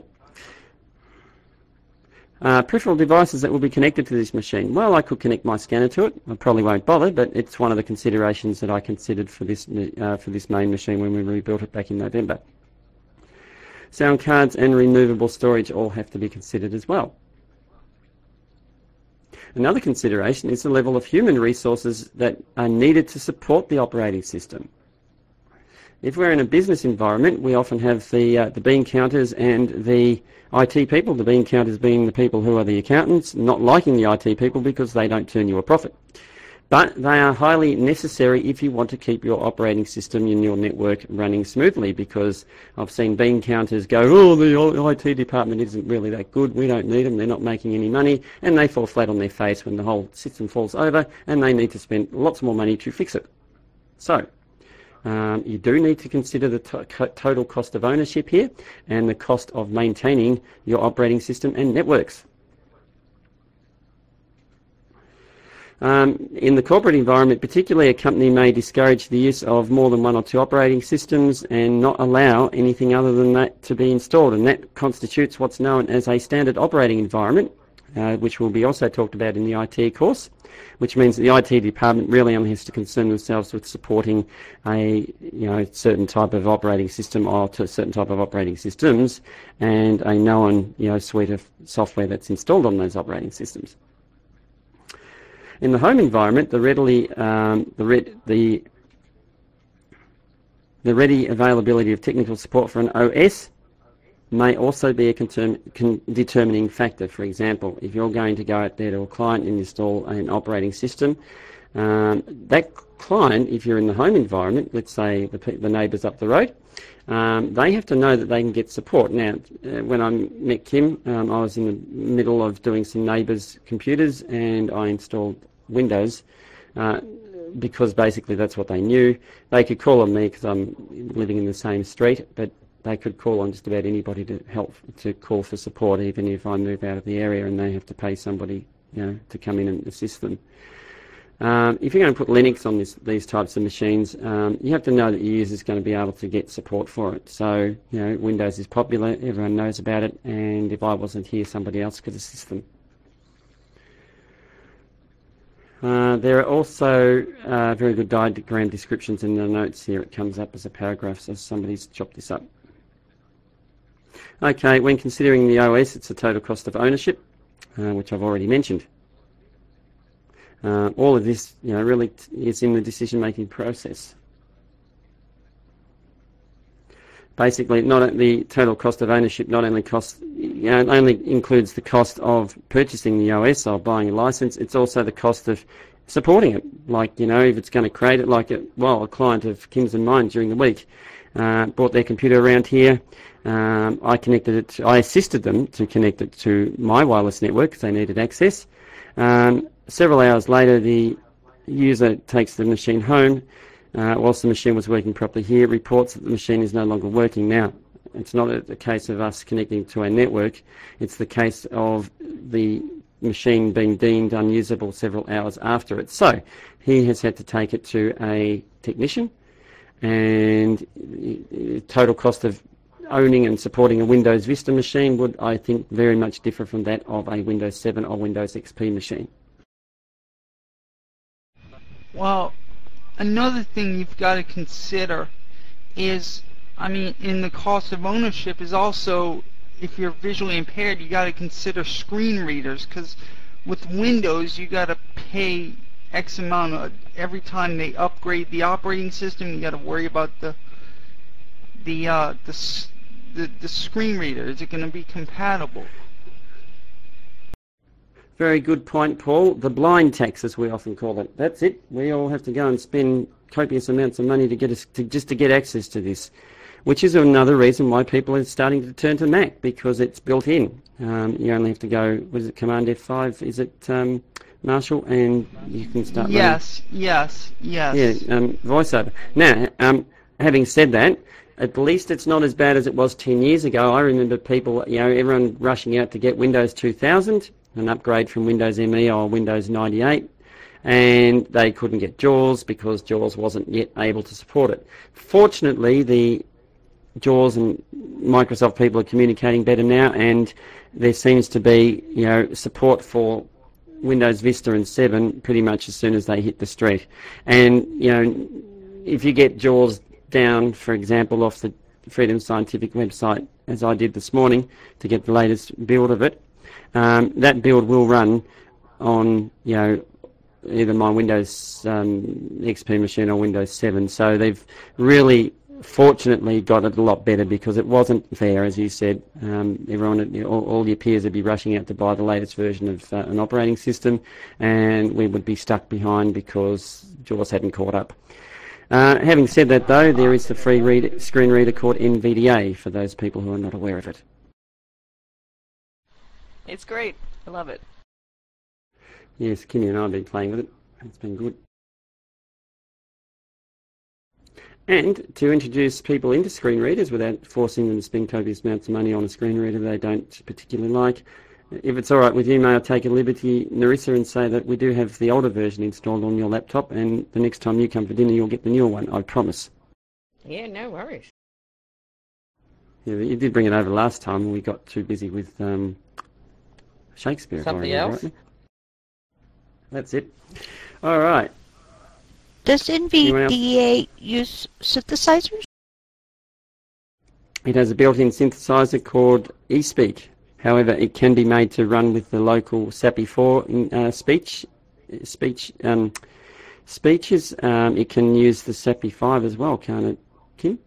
Peripheral devices that will be connected to this machine. Well, I could connect my scanner to it. I probably won't bother, but it's one of the considerations that I considered for this main machine when we rebuilt it back in November. Sound cards and removable storage all have to be considered as well. Another consideration is the level of human resources that are needed to support the operating system. If we're in a business environment, we often have the bean counters and the IT people, the bean counters being the people who are the accountants, not liking the IT people because they don't turn you a profit. But they are highly necessary if you want to keep your operating system and your network running smoothly, because I've seen bean counters go, oh, the IT department isn't really that good, we don't need them, they're not making any money, and they fall flat on their face when the whole system falls over and they need to spend lots more money to fix it. So, you do need to consider the total cost of ownership here and the cost of maintaining your operating system and networks. In the corporate environment, particularly, a company may discourage the use of more than 1 or 2 operating systems and not allow anything other than that to be installed, and that constitutes what's known as a standard operating environment, which will be also talked about in the IT course, which means that the IT department really only has to concern themselves with supporting a certain type of operating system or to a certain type of operating systems and a known suite of software that's installed on those operating systems. In the home environment, the ready availability of technical support for an OS may also be a determining factor. For example, if you're going to go out there to a client and install an operating system, that client, if you're in the home environment, let's say the neighbours up the road, they have to know that they can get support. Now, when I met Kim, I was in the middle of doing some neighbours' computers and I installed Windows because basically that's what they knew. They could call on me because I'm living in the same street, but they could call on just about anybody to help, to call for support, even if I move out of the area and they have to pay somebody to come in and assist them. If you're going to put Linux on these types of machines, you have to know that your user is going to be able to get support for it. So, Windows is popular, everyone knows about it, and if I wasn't here, somebody else could assist them. There are also very good diagram descriptions in the notes here. It comes up as a paragraph, so somebody's chopped this up. Okay, when considering the OS, it's the total cost of ownership, which I've already mentioned. All of this, really is in the decision-making process. Basically, the total cost of ownership not only only includes the cost of purchasing the OS or buying a license. It's also the cost of supporting it. Like, if it's going to create it, like a client of Kim's and mine during the week, brought their computer around here. I assisted them to connect it to my wireless network because they needed access. Several hours later, the user takes the machine home. Whilst the machine was working properly here, reports that the machine is no longer working. Now, it's not a case of us connecting to a network. It's the case of the machine being deemed unusable several hours after it. So he has had to take it to a technician, and the total cost of owning and supporting a Windows Vista machine would, I think, very much differ from that of a Windows 7 or Windows XP machine. Well, another thing you've got to consider is, I mean, in the cost of ownership is also, if you're visually impaired, you got to consider screen readers, because with Windows, you got to pay X amount every time they upgrade the operating system. You got to worry about the screen reader. Is it going to be compatible? Very good point, Paul. The blind tax, as we often call it. That's it. We all have to go and spend copious amounts of money to get just to get access to this, which is another reason why people are starting to turn to Mac, because it's built in. You only have to go, what is it, Command F5? Is it Marshall? And you can start. Yes. Yeah, VoiceOver. Now, having said that, at least it's not as bad as it was 10 years ago. I remember people, everyone rushing out to get Windows 2000, an upgrade from Windows ME or Windows 98, and they couldn't get JAWS because JAWS wasn't yet able to support it. Fortunately, the JAWS and Microsoft people are communicating better now, and there seems to be, support for Windows Vista and 7 pretty much as soon as they hit the street. And, if you get JAWS down, for example, off the Freedom Scientific website, as I did this morning, to get the latest build of it, that build will run on, either my Windows XP machine or Windows 7. So they've really, fortunately, got it a lot better, because it wasn't there, as you said. Everyone, all your peers would be rushing out to buy the latest version of an operating system, and we would be stuck behind because JAWS hadn't caught up. Having said that, though, there is the free screen reader called NVDA for those people who are not aware of it. It's great. I love it. Yes, Kimmy and I have been playing with it. It's been good. And to introduce people into screen readers without forcing them to spend copious amounts of money on a screen reader they don't particularly like, if it's all right with you, may I take a liberty, Narissa, and say that we do have the older version installed on your laptop, and the next time you come for dinner you'll get the newer one, I promise. Yeah, no worries. Yeah, you did bring it over last time and we got too busy with Shakespeare. Something else? Rightly. That's it. All right. Does NVDA use synthesizers? It has a built-in synthesizer called eSpeak. However, it can be made to run with the local SAPI4 speeches. It can use the SAPI5 as well, can't it, Kim?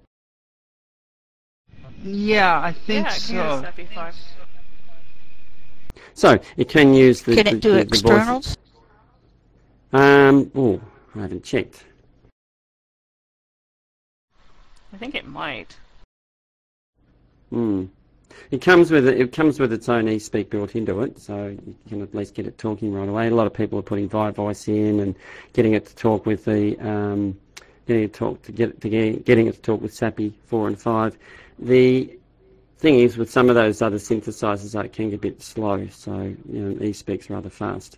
Yeah, I think so. Yeah, it can use SAPI5. So it can use the. Can it do externals? Oh, I haven't checked. I think it might. It comes with its own eSpeak built into it, so you can at least get it talking right away. A lot of people are putting ViVoice in and getting it to talk with the getting it to talk with SAPI 4 and 5. The thing is, with some of those other synthesizers, it can get a bit slow, so eSpeak's rather fast.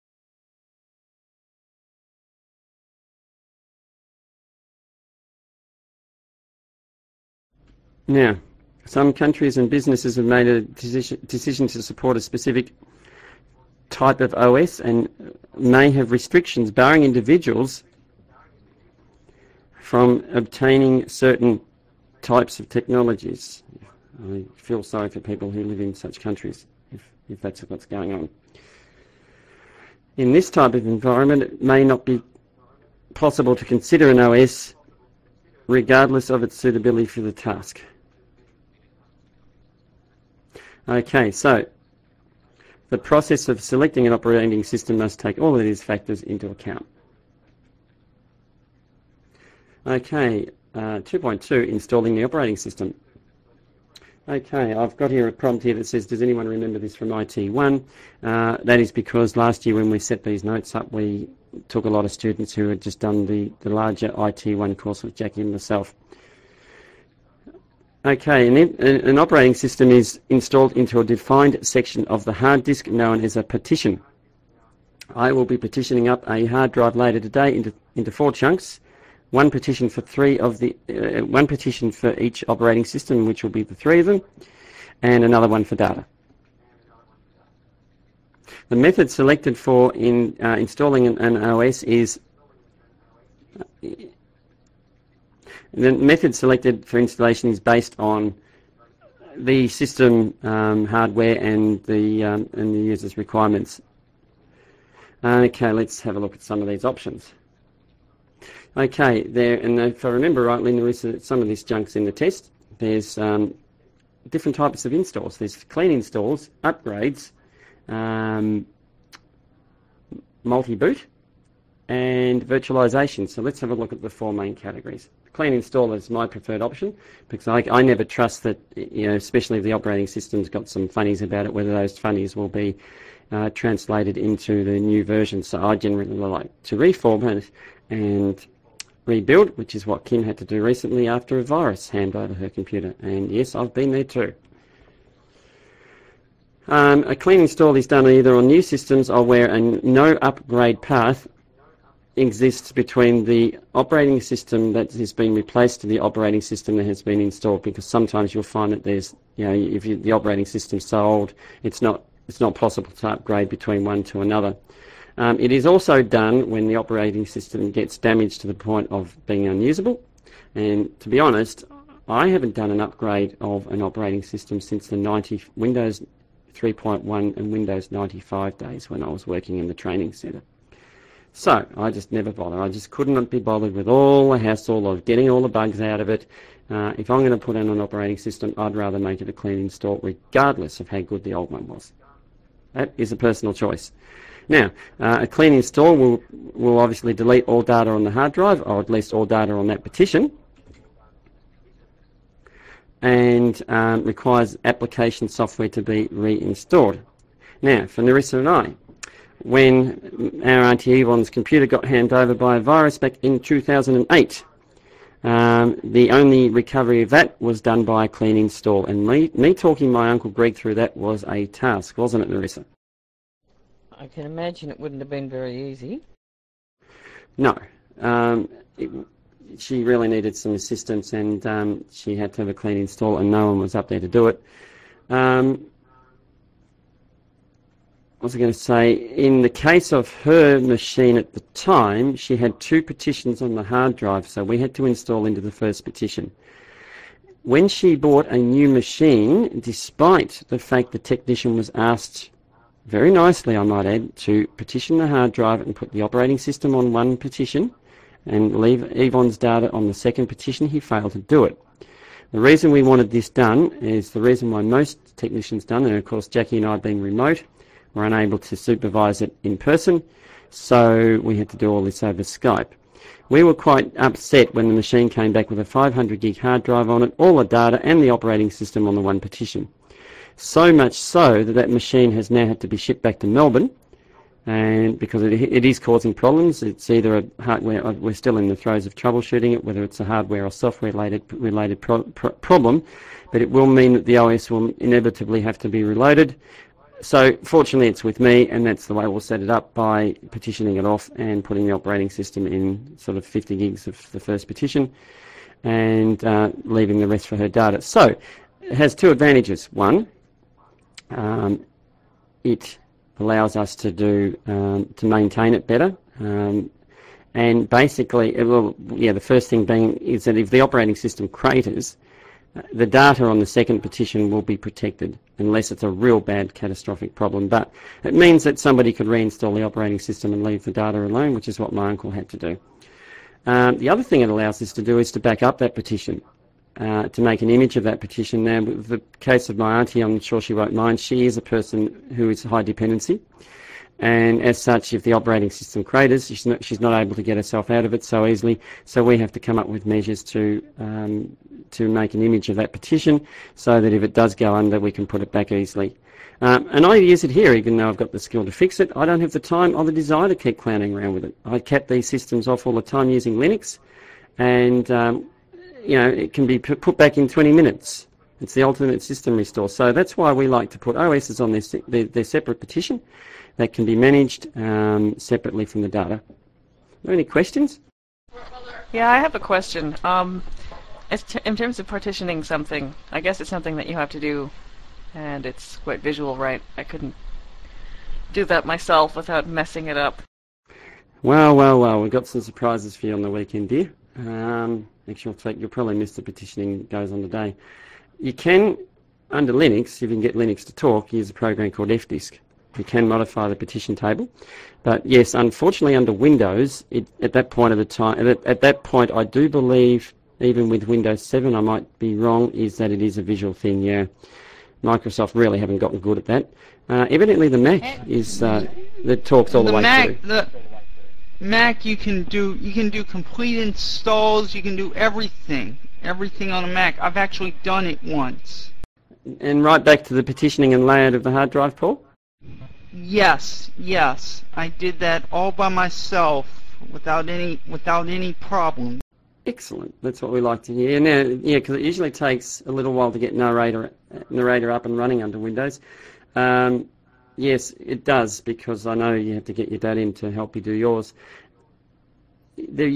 Now, some countries and businesses have made a decision to support a specific type of OS and may have restrictions barring individuals from obtaining certain types of technologies. I feel sorry for people who live in such countries, if that's what's going on. In this type of environment, it may not be possible to consider an OS regardless of its suitability for the task. Okay, so the process of selecting an operating system must take all of these factors into account. Okay, 2.2, installing the operating system. Okay, I've got here a prompt here that says, does anyone remember this from IT1? That is because last year when we set these notes up, we took a lot of students who had just done the larger IT1 course with Jackie and myself. Okay, an operating system is installed into a defined section of the hard disk known as a partition. I will be partitioning up a hard drive later today into 4 chunks. One partition for one partition for each operating system, which will be the 3 of them, and another one for data. The method selected for installing an OS is the method selected for installation is based on the system hardware and the user's requirements. Okay, let's have a look at some of these options. Okay, and if I remember rightly, Narissa, some of this junk's in the test. There's different types of installs. There's clean installs, upgrades, multi-boot, and virtualization. So let's have a look at the 4 main categories. Clean install is my preferred option because I never trust that, especially if the operating system's got some funnies about it, whether those funnies will be translated into the new version. So I generally like to reformat and rebuild, which is what Kim had to do recently after a virus hammed over her computer. And yes, I've been there too. A clean install is done either on new systems or where a no upgrade path exists between the operating system that has been replaced to the operating system that has been installed, because sometimes you'll find that there's, if the operating system's so old, it's not possible to upgrade between one to another. It is also done when the operating system gets damaged to the point of being unusable. And to be honest, I haven't done an upgrade of an operating system since the Windows 3.1 and Windows 95 days when I was working in the training centre. So I just never bother. I just couldn't be bothered with all the hassle of getting all the bugs out of it. If I'm going to put in an operating system, I'd rather make it a clean install regardless of how good the old one was. That is a personal choice. Now, a clean install will obviously delete all data on the hard drive, or at least all data on that partition, and requires application software to be reinstalled. Now, for Narissa and I, when our Auntie Yvonne's computer got handed over by a virus back in 2008, the only recovery of that was done by a clean install, and me talking my Uncle Greg through that was a task, wasn't it, Narissa? I can imagine it wouldn't have been very easy. No. She really needed some assistance, and she had to have a clean install, and no one was up there to do it. What was I going to say? In the case of her machine at the time, she had 2 partitions on the hard drive, so we had to install into the first partition. When she bought a new machine, despite the fact the technician was asked, very nicely I might add, to partition the hard drive and put the operating system on one partition and leave Yvonne's data on the second partition, he failed to do it. The reason we wanted this done is the reason why most technicians done, and of course Jackie and I being remote, were unable to supervise it in person, so we had to do all this over Skype. We were quite upset when the machine came back with a 500 gig hard drive on it, all the data and the operating system on the one partition. So much so that that machine has now had to be shipped back to Melbourne, and because it is causing problems. It's either a hardware, we're still in the throes of troubleshooting it, whether it's a hardware or software related problem, but it will mean that the OS will inevitably have to be reloaded. So fortunately it's with me, and that's the way we'll set it up, by partitioning it off and putting the operating system in sort of 50 gigs of the first partition and leaving the rest for her data. So it has 2 advantages. One, it allows us to to maintain it better, and basically, the first thing being is that if the operating system craters, the data on the second partition will be protected unless it's a real bad catastrophic problem. But it means that somebody could reinstall the operating system and leave the data alone, which is what my uncle had to do. The other thing it allows us to do is to back up that partition, to make an image of that partition. Now, with the case of my auntie, I'm sure she won't mind. She is a person who is high dependency, And as such, if the operating system craters, she's not able to get herself out of it so easily. So we have to come up with measures to make an image of that partition so that if it does go under, we can put it back easily. And I use it here, even though I've got the skill to fix it. I don't have the time or the desire to keep clowning around with it. I cap these systems off all the time using Linux, and it can be put back in 20 minutes. It's the ultimate system restore. So that's why we like to put OSs on their separate partition that can be managed separately from the data. Are there any questions? Yeah, I have a question. In terms of partitioning something, I guess it's something that you have to do, and it's quite visual, right? I couldn't do that myself without messing it up. Well, we've got some surprises for you on the weekend, dear. Actually, you'll probably miss the partitioning goes on today. You can, under Linux, if you can get Linux to talk, use a program called fdisk. You can modify the partition table. But yes, unfortunately under Windows, at that point I do believe, even with Windows 7, I might be wrong, is that it is a visual thing, yeah. Microsoft really haven't gotten good at that. Evidently the Mac is that talks all the way through. The Mac, you can do complete installs, you can do everything on a Mac. I've actually done it once. And right back to the partitioning and layout of the hard drive, Paul? Yes, I did that all by myself without any problem. Excellent. That's what we like to hear. Now, yeah, because it usually takes a little while to get Narrator up and running under Windows. Yes, it does, because I know you have to get your dad in to help you do yours. There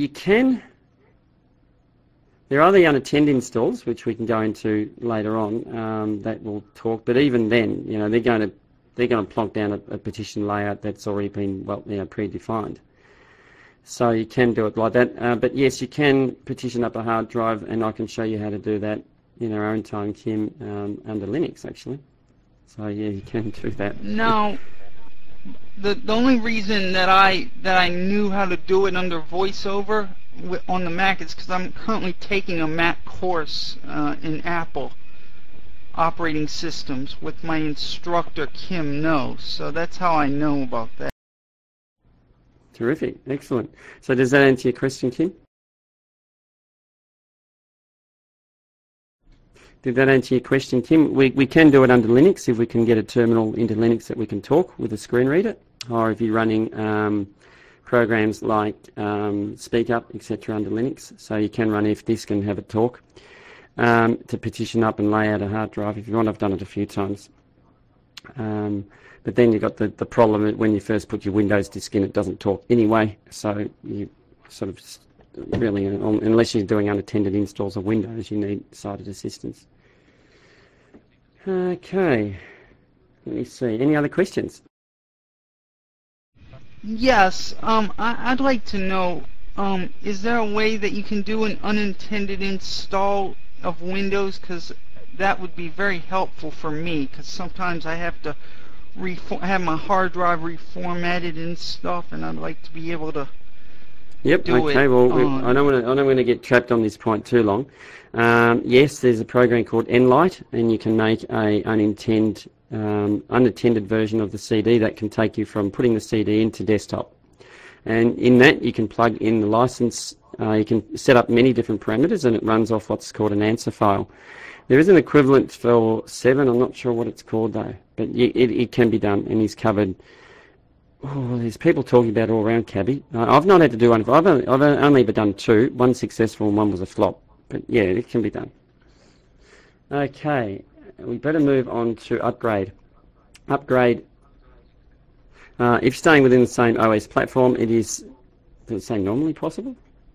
are the unattended installs, which we can go into later on. That will talk, but even then, they're going to plonk down a partition layout that's already been predefined. So you can do it like that. But yes, you can partition up a hard drive, and I can show you how to do that in our own time, Kim, under Linux actually. So yeah, you can do that. No, the only reason that I knew how to do it under VoiceOver on the Mac is because I'm currently taking a Mac course in Apple operating systems with my instructor Kim No. So that's how I know about that. Terrific, excellent. So does that answer your question, Kim? Did that answer your question, Kim? We can do it under Linux if we can get a terminal into Linux that we can talk with a screen reader, or if you're running programs like SpeakUp, etc. under Linux. So you can run fdisk and have it talk to partition up and lay out a hard drive if you want. I've done it a few times. But then you've got the problem that when you first put your Windows disk in, it doesn't talk anyway. So you sort of really, unless you're doing unattended installs of Windows, you need sighted assistance. Okay, let me see. Any other questions? Yes, I'd like to know, is there a way that you can do an unintended install of Windows? Because that would be very helpful for me, because sometimes I have to have my hard drive reformatted and stuff, and I'd like to be able to do okay, it. Well, I don't want to get trapped on this point too long. Yes, there's a program called Nlight, and you can make a unattended version of the CD that can take you from putting the CD into desktop. And in that, you can plug in the license. You can set up many different parameters, and it runs off what's called an answer file. There is an equivalent for 7. I'm not sure what it's called though, but it can be done, and is covered. Oh, there's people talking about it all around, Cabby. I've not had to do one. I've only ever done 2. One successful and one was a flop. But yeah, it can be done. Okay, we better move on to upgrade. Upgrade. If staying within the same OS platform, does it say normally possible?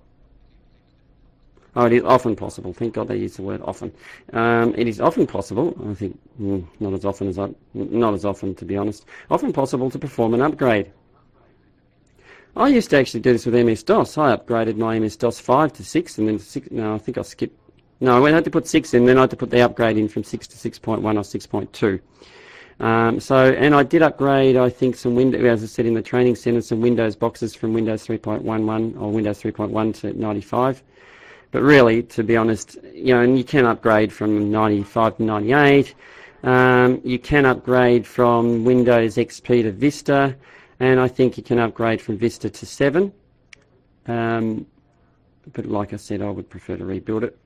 Oh, it is often possible. Thank God they use the word often. It is often possible. I think not as often to be honest. Often possible to perform an upgrade. I used to actually do this with MS-DOS. I upgraded my MS-DOS 5 to 6, and then 6. No, I think I skipped. No, I had to put 6 in. Then I had to put the upgrade in from 6 to 6.1 or 6.2. And I did upgrade, I think, some Windows, as I said in the training center, some Windows boxes from Windows 3.11 or Windows 3.1 to 95. But really, to be honest, and you can upgrade from 95 to 98. You can upgrade from Windows XP to Vista. and I think you can upgrade from Vista to 7. But like I said, I would prefer to rebuild it.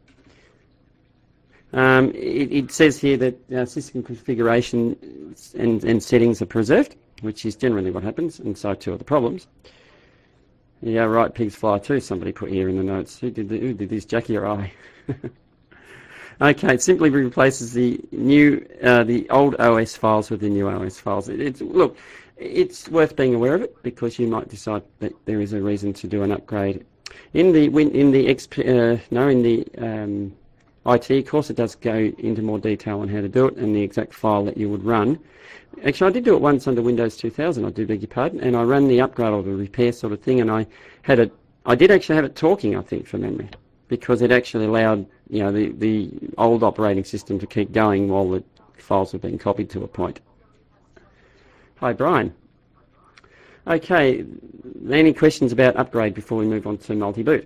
It says here that system configuration and settings are preserved, which is generally what happens, and so too are the problems. Yeah, right, pigs fly too, somebody put here in the notes. Who did this, Jackie or I? Okay, it simply replaces the old OS files with the new OS files. Look, it's worth being aware of it because you might decide that there is a reason to do an upgrade. In the IT course, it does go into more detail on how to do it and the exact file that you would run. Actually, I did do it once under Windows 2000, I do beg your pardon, and I ran the upgrade or the repair sort of thing, and I did actually have it talking, I think, from memory, because it actually allowed the old operating system to keep going while the files were being copied to a point. Hi, Brian. Okay, any questions about upgrade before we move on to multi-boot?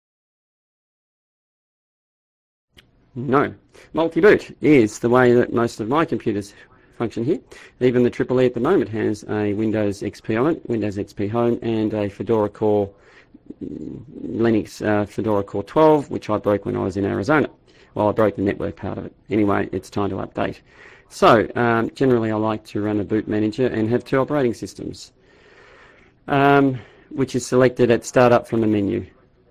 No. Multi-boot is the way that most of my computers function here. Even the EEE at the moment has a Windows XP on it, Windows XP Home, and a Fedora Core Linux Fedora Core 12, which I broke when I was in Arizona. Well, I broke the network part of it. Anyway, it's time to update. So, generally I like to run a boot manager and have 2 operating systems, which is selected at startup from the menu.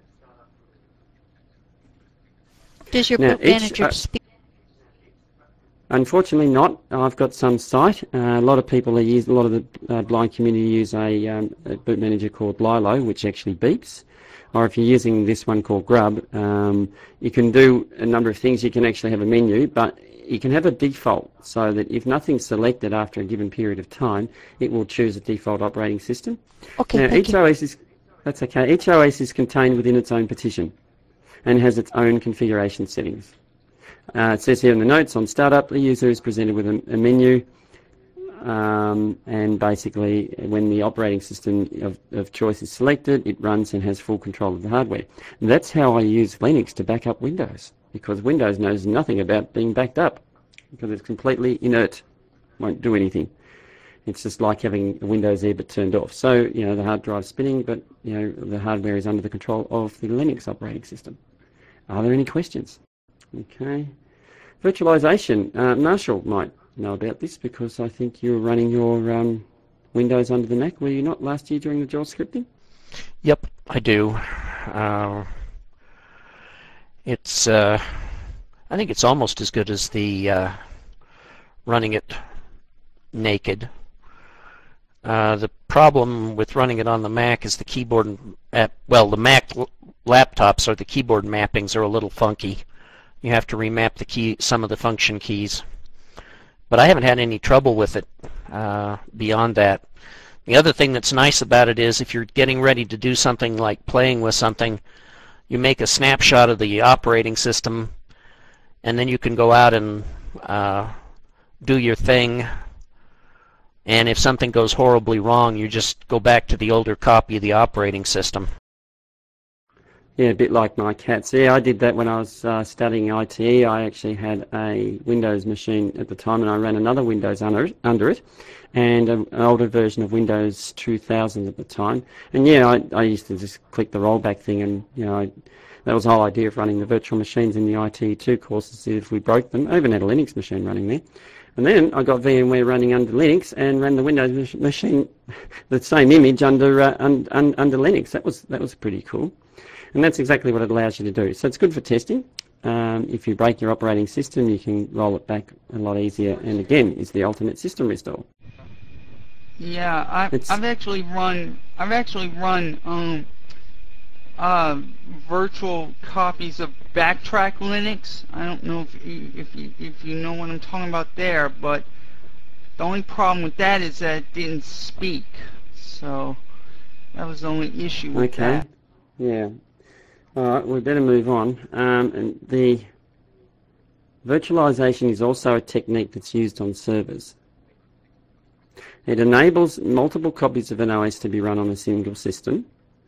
Does your Now, boot manager speak? Unfortunately not. I've got some site. A lot of people a lot of the blind community use a boot manager called Lilo, which actually beeps. Or if you're using this one called Grub, you can do a number of things. You can actually have a menu, but you can have a default so that if nothing's selected after a given period of time, it will choose a default operating system. Okay, now, thank you. That's okay. Each OS is contained within its own partition and has its own configuration settings. It says here in the notes, on startup, the user is presented with a menu, and basically when the operating system of choice is selected, it runs and has full control of the hardware. And that's how I use Linux to back up Windows, because Windows knows nothing about being backed up, because it's completely inert, won't do anything. It's just like having a Windows Earbit turned off. So, the hard drive's spinning, but, the hardware is under the control of the Linux operating system. Are there any questions? Okay. Virtualization. Marshall might know about this because I think you were running your Windows under the Mac, were you not, last year during the JAWS scripting? Yep, I do. It's I think it's almost as good as the running it naked. The problem with running it on the Mac is the keyboard, the Mac laptops or the keyboard mappings are a little funky. You have to remap some of the function keys. But I haven't had any trouble with it beyond that. The other thing that's nice about it is if you're getting ready to do something like playing with something, you make a snapshot of the operating system, and then you can go out and do your thing. And if something goes horribly wrong, you just go back to the older copy of the operating system. Yeah, a bit like my cats. Yeah, I did that when I was studying ITE. I actually had a Windows machine at the time, and I ran another Windows under it, and an older version of Windows 2000 at the time. And yeah, I used to just click the rollback thing, and that was the whole idea of running the virtual machines in the ITE2 course, to see if we broke them. I even had a Linux machine running there. And then I got VMware running under Linux and ran the Windows machine, the same image under Linux. That was pretty cool. And that's exactly what it allows you to do. So it's good for testing. If you break your operating system, you can roll it back a lot easier. And again, it's the ultimate system restore. Yeah, I've actually run virtual copies of Backtrack Linux. I don't know if you know what I'm talking about there, but the only problem with that is that it didn't speak. So that was the only issue with that. Yeah. All right, we better move on. And the virtualization is also a technique that's used on servers. It enables multiple copies of an OS to be run on a single system.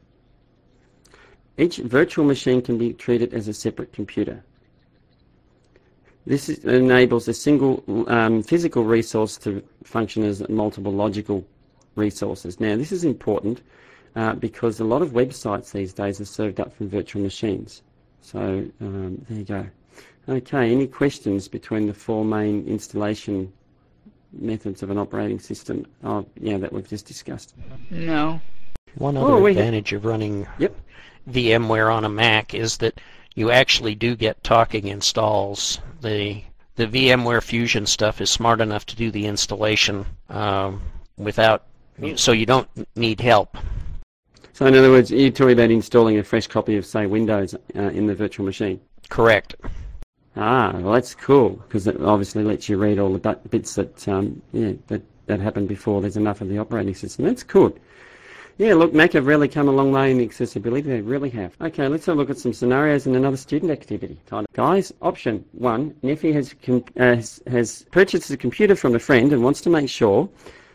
Each virtual machine can be treated as a separate computer. This enables a single physical resource to function as multiple logical resources. Now, this is important because a lot of websites these days are served up from virtual machines. So there you go. Okay, any questions between the four main installation methods of an operating system that we've just discussed? No. One other advantage of running VMware on a Mac is that you actually do get talking installs. The VMware Fusion stuff is smart enough to do the installation so you don't need help. So in other words, you're talking about installing a fresh copy of, say, Windows in the virtual machine? Correct. Well, that's cool, because it obviously lets you read all the bits that happened before there's enough of the operating system. That's good. Yeah, look, Mac have really come a long way in accessibility. They really have. Okay, let's have a look at some scenarios and another student activity. Guys, option 1, Nephi has purchased a computer from a friend and wants to make sure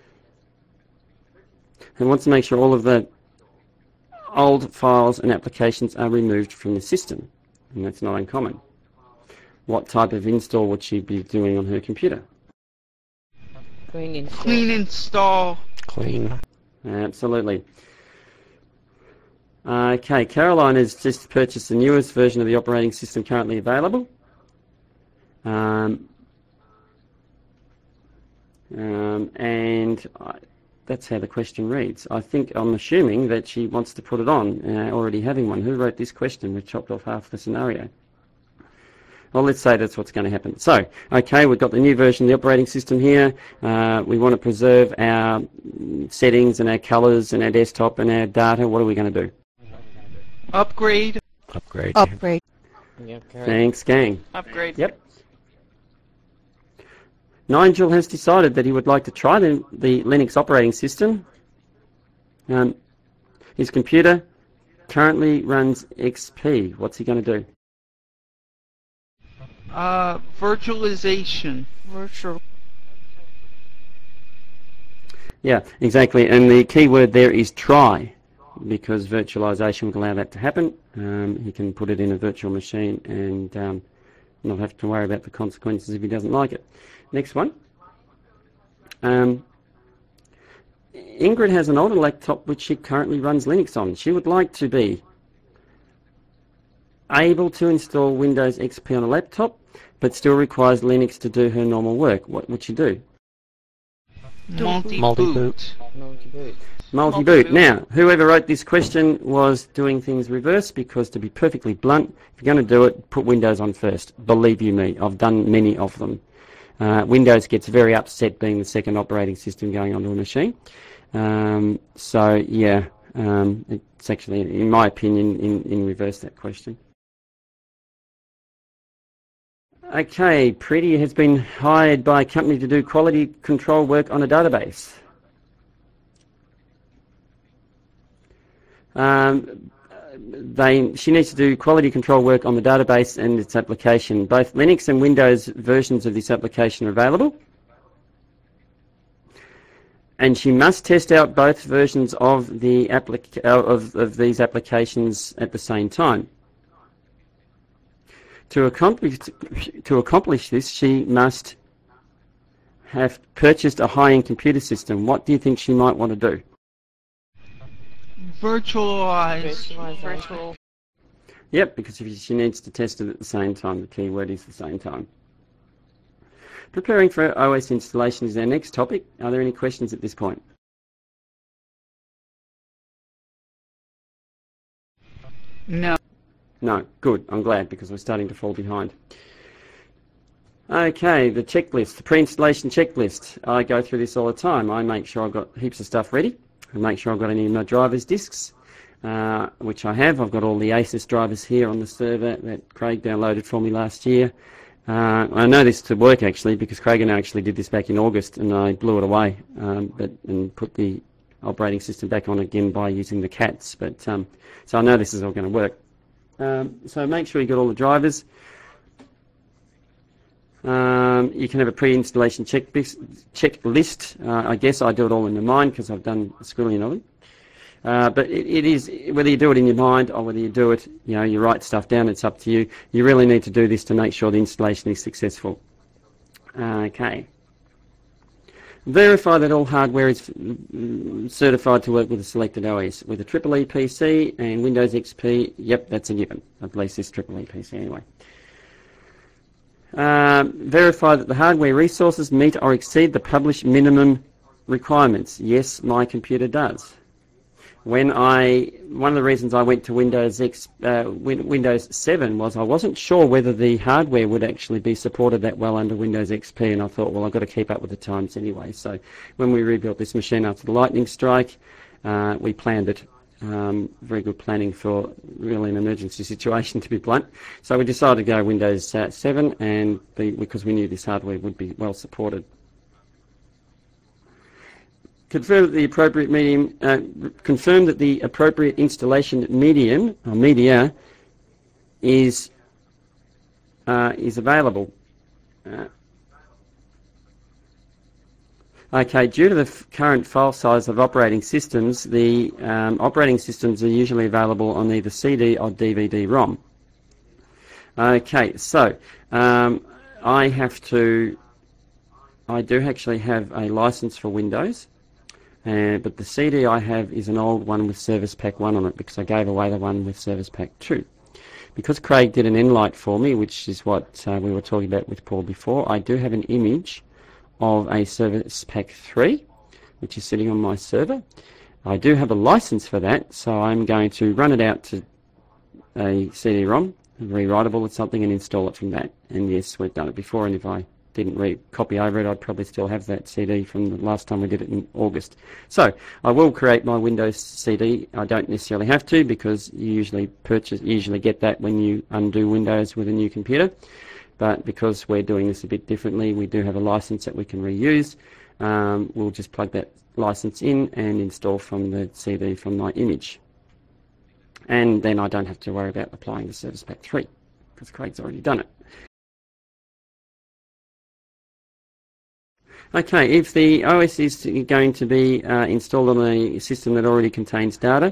all of the old files and applications are removed from the system. And that's not uncommon. What type of install would she be doing on her computer? Clean install. Clean install. Clean. Absolutely. Okay, Caroline has just purchased the newest version of the operating system currently available. That's how the question reads. I'm assuming that she wants to put it on, already having one. Who wrote this question? We've chopped off half the scenario. Well, let's say that's what's going to happen. So, okay, we've got the new version of the operating system here. We want to preserve our settings and our colours and our desktop and our data. What are we going to do? Upgrade. Upgrade. Upgrade. Yeah, correct. Thanks, gang. Upgrade. Yep. Nigel has decided that he would like to try the Linux operating system. His computer currently runs XP. What's he going to do? Virtualization. Virtual. Yeah, exactly. And the key word there is try, because virtualization would allow that to happen. He can put it in a virtual machine and not have to worry about the consequences if he doesn't like it. Next one. Ingrid has an older laptop which she currently runs Linux on. She would like to be able to install Windows XP on a laptop, but still requires Linux to do her normal work. What would she do? Multi-boot. Multi-boot. Now, whoever wrote this question was doing things reverse, because to be perfectly blunt, if you're going to do it, put Windows on first. Believe you me, I've done many of them. Windows gets very upset being the second operating system going onto a machine. It's actually, in my opinion, in reverse that question. Okay, Pretty has been hired by a company to do quality control work on a database. She needs to do quality control work on the database and its application. Both Linux and Windows versions of this application are available. And she must test out both versions of these applications at the same time. To accomplish this, she must have purchased a high-end computer system. What do you think she might want to do? Virtual. Yep, because if she needs to test it at the same time, the key word is the same time. Preparing for OS installation is our next topic. Are there any questions at this point? No. No, good. I'm glad, because we're starting to fall behind. Okay, the checklist, the pre-installation checklist. I go through this all the time. I make sure I've got heaps of stuff ready. I make sure I've got any of my drivers disks, which I have. I've got all the ASUS drivers here on the server that Craig downloaded for me last year. I know this to work, actually, because Craig and I actually did this back in August, and I blew it away and put the operating system back on again by using the CATs. But so I know this is all going to work. So make sure you got all the drivers. You can have a pre-installation checklist. I guess I do it all in my mind because I've done a squillion of them. But it is, whether you do it in your mind or whether you do it, you write stuff down, it's up to you. You really need to do this to make sure the installation is successful. Okay. Verify that all hardware is certified to work with the selected OS. With a EEE PC and Windows XP, yep, that's a given. At least this EEE PC anyway. Verify that the hardware resources meet or exceed the published minimum requirements. Yes, my computer does. One of the reasons I went to Windows 7 was I wasn't sure whether the hardware would actually be supported that well under Windows XP, and I thought, well, I've got to keep up with the times anyway. So when we rebuilt this machine after the lightning strike, we planned it. Very good planning for really an emergency situation, to be blunt. So we decided to go Windows 7, and because we knew this hardware would be well supported. Confirm that the appropriate installation medium or media is available. Okay, due to the current file size of operating systems, the operating systems are usually available on either CD or DVD-ROM. Okay, so I do actually have a license for Windows. But the CD I have is an old one with Service Pack 1 on it, because I gave away the one with Service Pack 2. Because Craig did an Enlight for me, which is what we were talking about with Paul before, I do have an image of a Service Pack 3, which is sitting on my server. I do have a license for that, so I'm going to run it out to a CD-ROM, rewritable or something, and install it from that. And yes, we've done it before, and if I didn't copy over it, I'd probably still have that CD from the last time we did it in August. So I will create my Windows CD. I don't necessarily have to, because you usually get that when you undo Windows with a new computer. But because we're doing this a bit differently, we do have a license that we can reuse. We'll just plug that license in and install from the CD from my image. And then I don't have to worry about applying the Service Pack 3, because Craig's already done it. Okay, if the OS is going to be installed on a system that already contains data,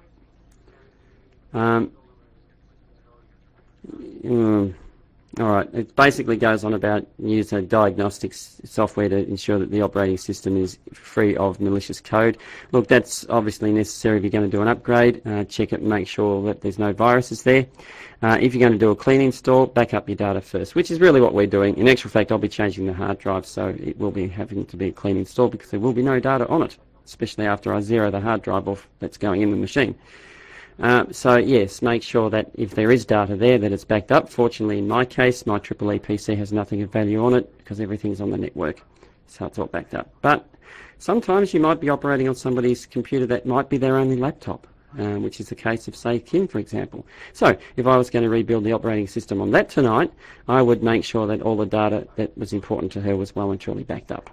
alright, it basically goes on about use a diagnostics software to ensure that the operating system is free of malicious code. Look, that's obviously necessary if you're going to do an upgrade. Check it and make sure that there's no viruses there. If you're going to do a clean install, back up your data first, which is really what we're doing. In actual fact, I'll be changing the hard drive, so it will be having to be a clean install, because there will be no data on it, especially after I zero the hard drive off that's going in the machine. So yes, make sure that if there is data there, that it's backed up. Fortunately, in my case, my EEE PC has nothing of value on it, because everything's on the network, so it's all backed up. But sometimes you might be operating on somebody's computer that might be their only laptop, which is the case of, say, Kim, for example. So if I was going to rebuild the operating system on that tonight, I would make sure that all the data that was important to her was well and truly backed up.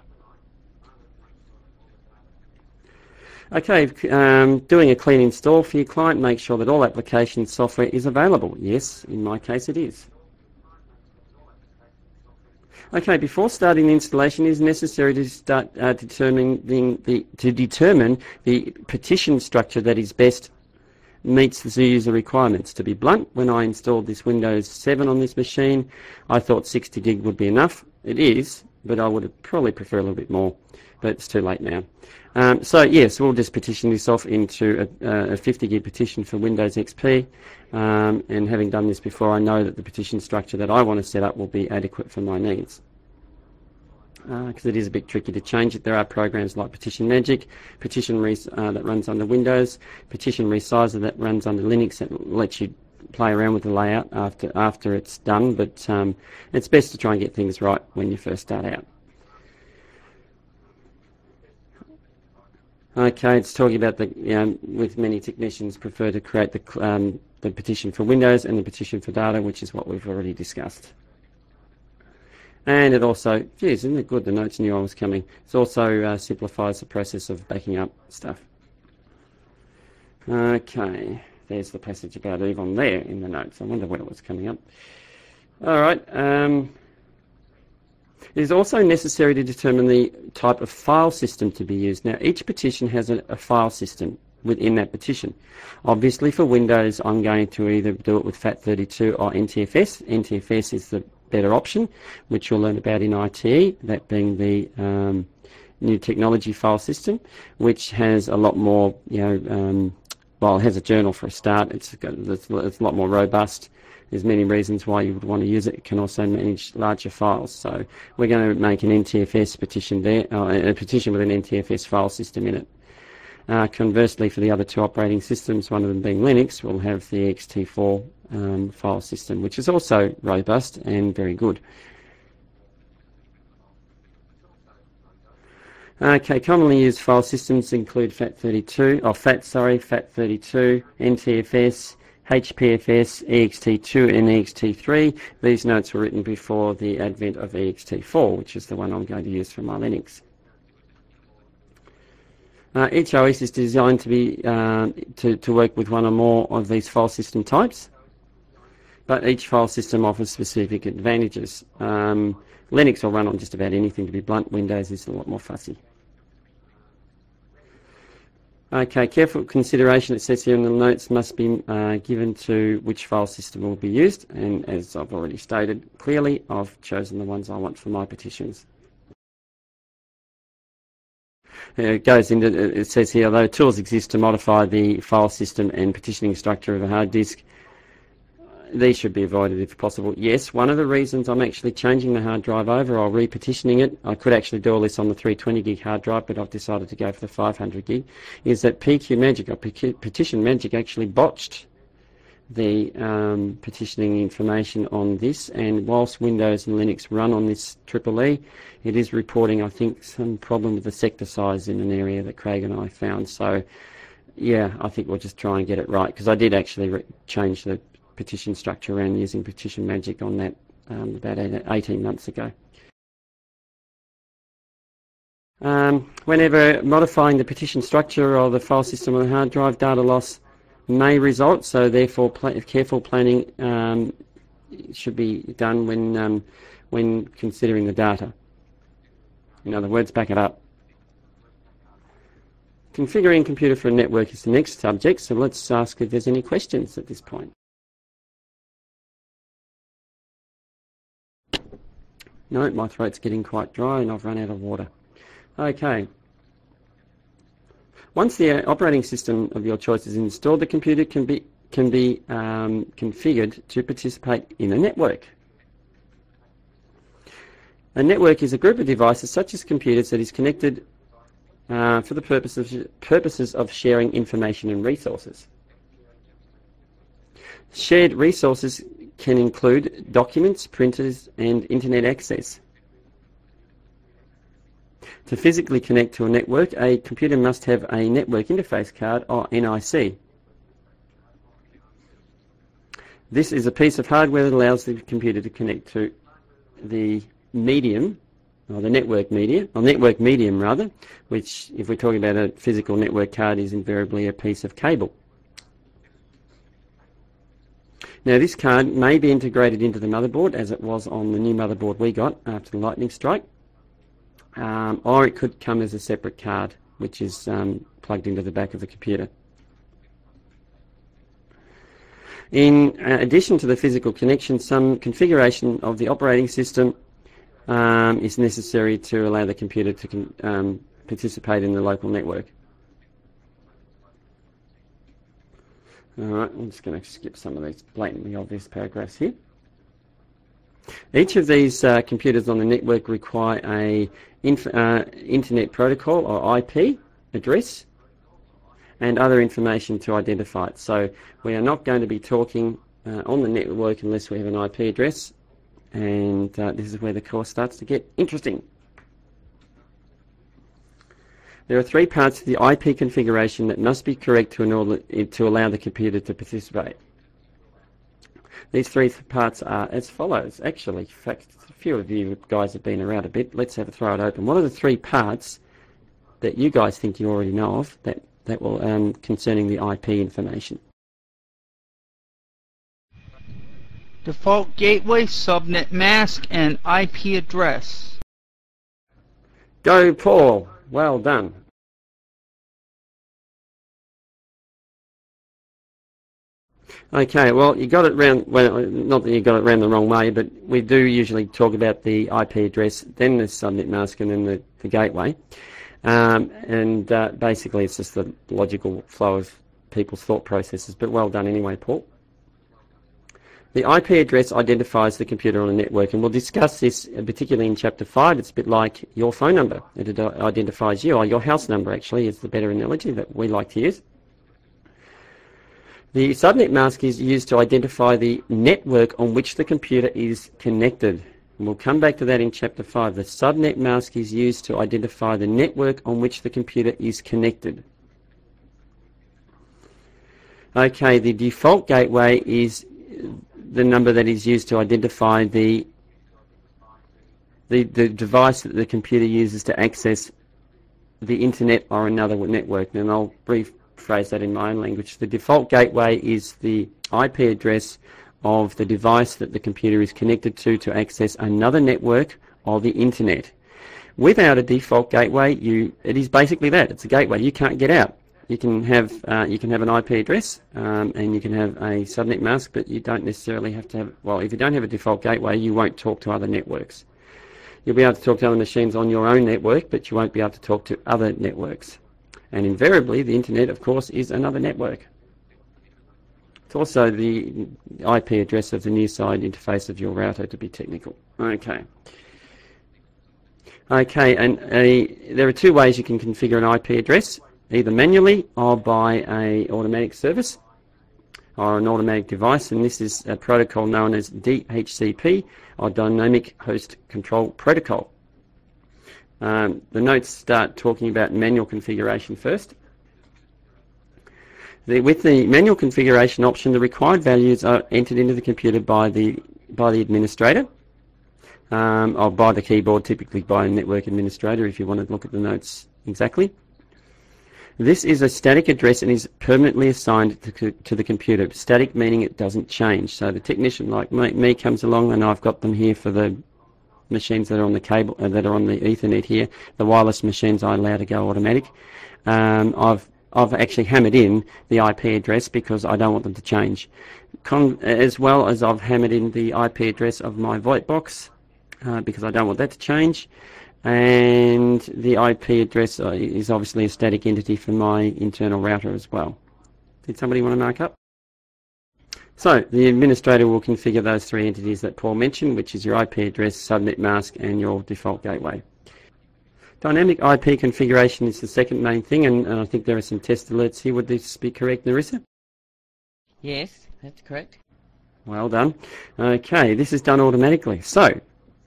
Okay, doing a clean install for your client, make sure that all application software is available. Yes, in my case it is. Okay, before starting the installation, it is necessary to start determine the partition structure that is best meets the user requirements. To be blunt, when I installed this Windows 7 on this machine, I thought 60 gig would be enough. It is, but I would probably prefer a little bit more, but it's too late now. So yes, we'll just partition this off into a 50 gig partition for Windows XP, and having done this before, I know that the partition structure that I want to set up will be adequate for my needs. Because it is a bit tricky to change it. There are programs like Partition Magic, Partition that runs under Windows, Partition Resizer that runs under Linux, that lets you play around with the layout after it's done, but it's best to try and get things right when you first start out. Okay, it's talking about with many technicians prefer to create the partition for Windows and the partition for data, which is what we've already discussed. And it also, geez, isn't it good, the notes knew I was coming. It also simplifies the process of backing up stuff. Okay, there's the passage about Yvonne there in the notes. I wonder when it was coming up. All right. It is also necessary to determine the type of file system to be used. Now, each partition has a file system within that partition. Obviously, for Windows, I'm going to either do it with FAT32 or NTFS. NTFS is the better option, which you'll learn about in ITE, that being the new technology file system, which has a lot more, well, it has a journal for a start. It's a lot more robust. There's many reasons why you would want to use it. It can also manage larger files. So we're going to make an NTFS petition there, a petition with an NTFS file system in it. Conversely, for the other two operating systems, one of them being Linux, we'll have the ext4 file system, which is also robust and very good. Okay, commonly used file systems include FAT32, NTFS, HPFS, ext2 and ext3. These notes were written before the advent of ext4, which is the one I'm going to use for my Linux. Each OS is designed to be to work with one or more of these file system types, but each file system offers specific advantages. Linux will run on just about anything, to be blunt. Windows is a lot more fussy. Okay, careful consideration, it says here in the notes, must be given to which file system will be used, and as I've already stated clearly, I've chosen the ones I want for my petitions. It says here, although tools exist to modify the file system and petitioning structure of a hard disk, these should be avoided if possible. Yes, one of the reasons I'm actually changing the hard drive over, or repetitioning it, I could actually do all this on the 320 gig hard drive, but I've decided to go for the 500 gig, is that PQ Magic, or Petition Magic, actually botched the petitioning information on this, and whilst Windows and Linux run on this EEE, it is reporting, I think, some problem with the sector size in an area that Craig and I found. So, yeah, I think we'll just try and get it right, because I did actually change the petition structure around using Petition Magic on that about 18 months ago. Whenever modifying the petition structure or the file system on the hard drive, data loss may result, so therefore careful planning should be done when considering the data. In other words, back it up. Configuring computer for a network is the next subject, so let's ask if there's any questions at this point. No, my throat's getting quite dry and I've run out of water. Okay. Once the operating system of your choice is installed, the computer can be configured to participate in a network. A network is a group of devices, such as computers, that is connected for the purposes of sharing information and resources. Shared resources can include documents, printers, and internet access. To physically connect to a network, a computer must have a network interface card, or NIC. This is a piece of hardware that allows the computer to connect to the medium, or the network medium rather, which, if we're talking about a physical network card, is invariably a piece of cable. Now, this card may be integrated into the motherboard, as it was on the new motherboard we got after the lightning strike, or it could come as a separate card, which is plugged into the back of the computer. In addition to the physical connection, some configuration of the operating system is necessary to allow the computer to participate in the local network. Alright, I'm just going to skip some of these blatantly obvious paragraphs here. Each of these computers on the network require a Internet Protocol, or IP, address and other information to identify it. So we are not going to be talking on the network unless we have an IP address, and this is where the course starts to get interesting. There are three parts to the IP configuration that must be correct to allow the computer to participate. These three parts are as follows. Actually, in fact, a few of you guys have been around a bit. Let's have a throw it open. What are the three parts that you guys think you already know of that will concerning the IP information? Default gateway, subnet mask, and IP address. Go, Paul. Well done. Okay, well, you got it round, well, not that you got it round the wrong way, but we do usually talk about the IP address, then the subnet mask, and then the gateway. Basically it's just the logical flow of people's thought processes, but well done anyway, Paul. The IP address identifies the computer on a network, and we'll discuss this particularly in Chapter 5. It's a bit like your phone number. It identifies you, or your house number actually is the better analogy that we like to use. The subnet mask is used to identify the network on which the computer is connected. And we'll come back to that in Chapter 5. The subnet mask is used to identify the network on which the computer is connected. Okay, the default gateway is the number that is used to identify the device that the computer uses to access the internet or another network. And I'll rephrase that in my own language. The default gateway is the IP address of the device that the computer is connected to access another network or the internet. Without a default gateway, it is basically that. It's a gateway. You can't get out. You can have an IP address and you can have a subnet mask, but you don't necessarily have to have. Well, if you don't have a default gateway, you won't talk to other networks. You'll be able to talk to other machines on your own network, but you won't be able to talk to other networks. And invariably, the internet, of course, is another network. It's also the IP address of the near side interface of your router, to be technical. Okay. Okay, and there are two ways you can configure an IP address, either manually or by an automatic service or an automatic device, and this is a protocol known as DHCP, or Dynamic Host Control Protocol. The notes start talking about manual configuration first. With the manual configuration option, the required values are entered into the computer by the administrator, or by the keyboard, typically by a network administrator if you want to look at the notes exactly. This is a static address and is permanently assigned to the computer. Static meaning it doesn't change. So the technician like me comes along, and I've got them here for the machines that are on the cable, that are on the Ethernet here. The wireless machines I allow to go automatic. I've actually hammered in the IP address because I don't want them to change. As well as I've hammered in the IP address of my VoIP box because I don't want that to change. And the IP address is obviously a static entity for my internal router as well. Did somebody want to mark up? So the administrator will configure those three entities that Paul mentioned, which is your IP address, subnet mask, and your default gateway. Dynamic IP configuration is the second main thing, and I think there are some test alerts here. Would this be correct, Narissa? Yes, that's correct. Well done. Okay, this is done automatically. So,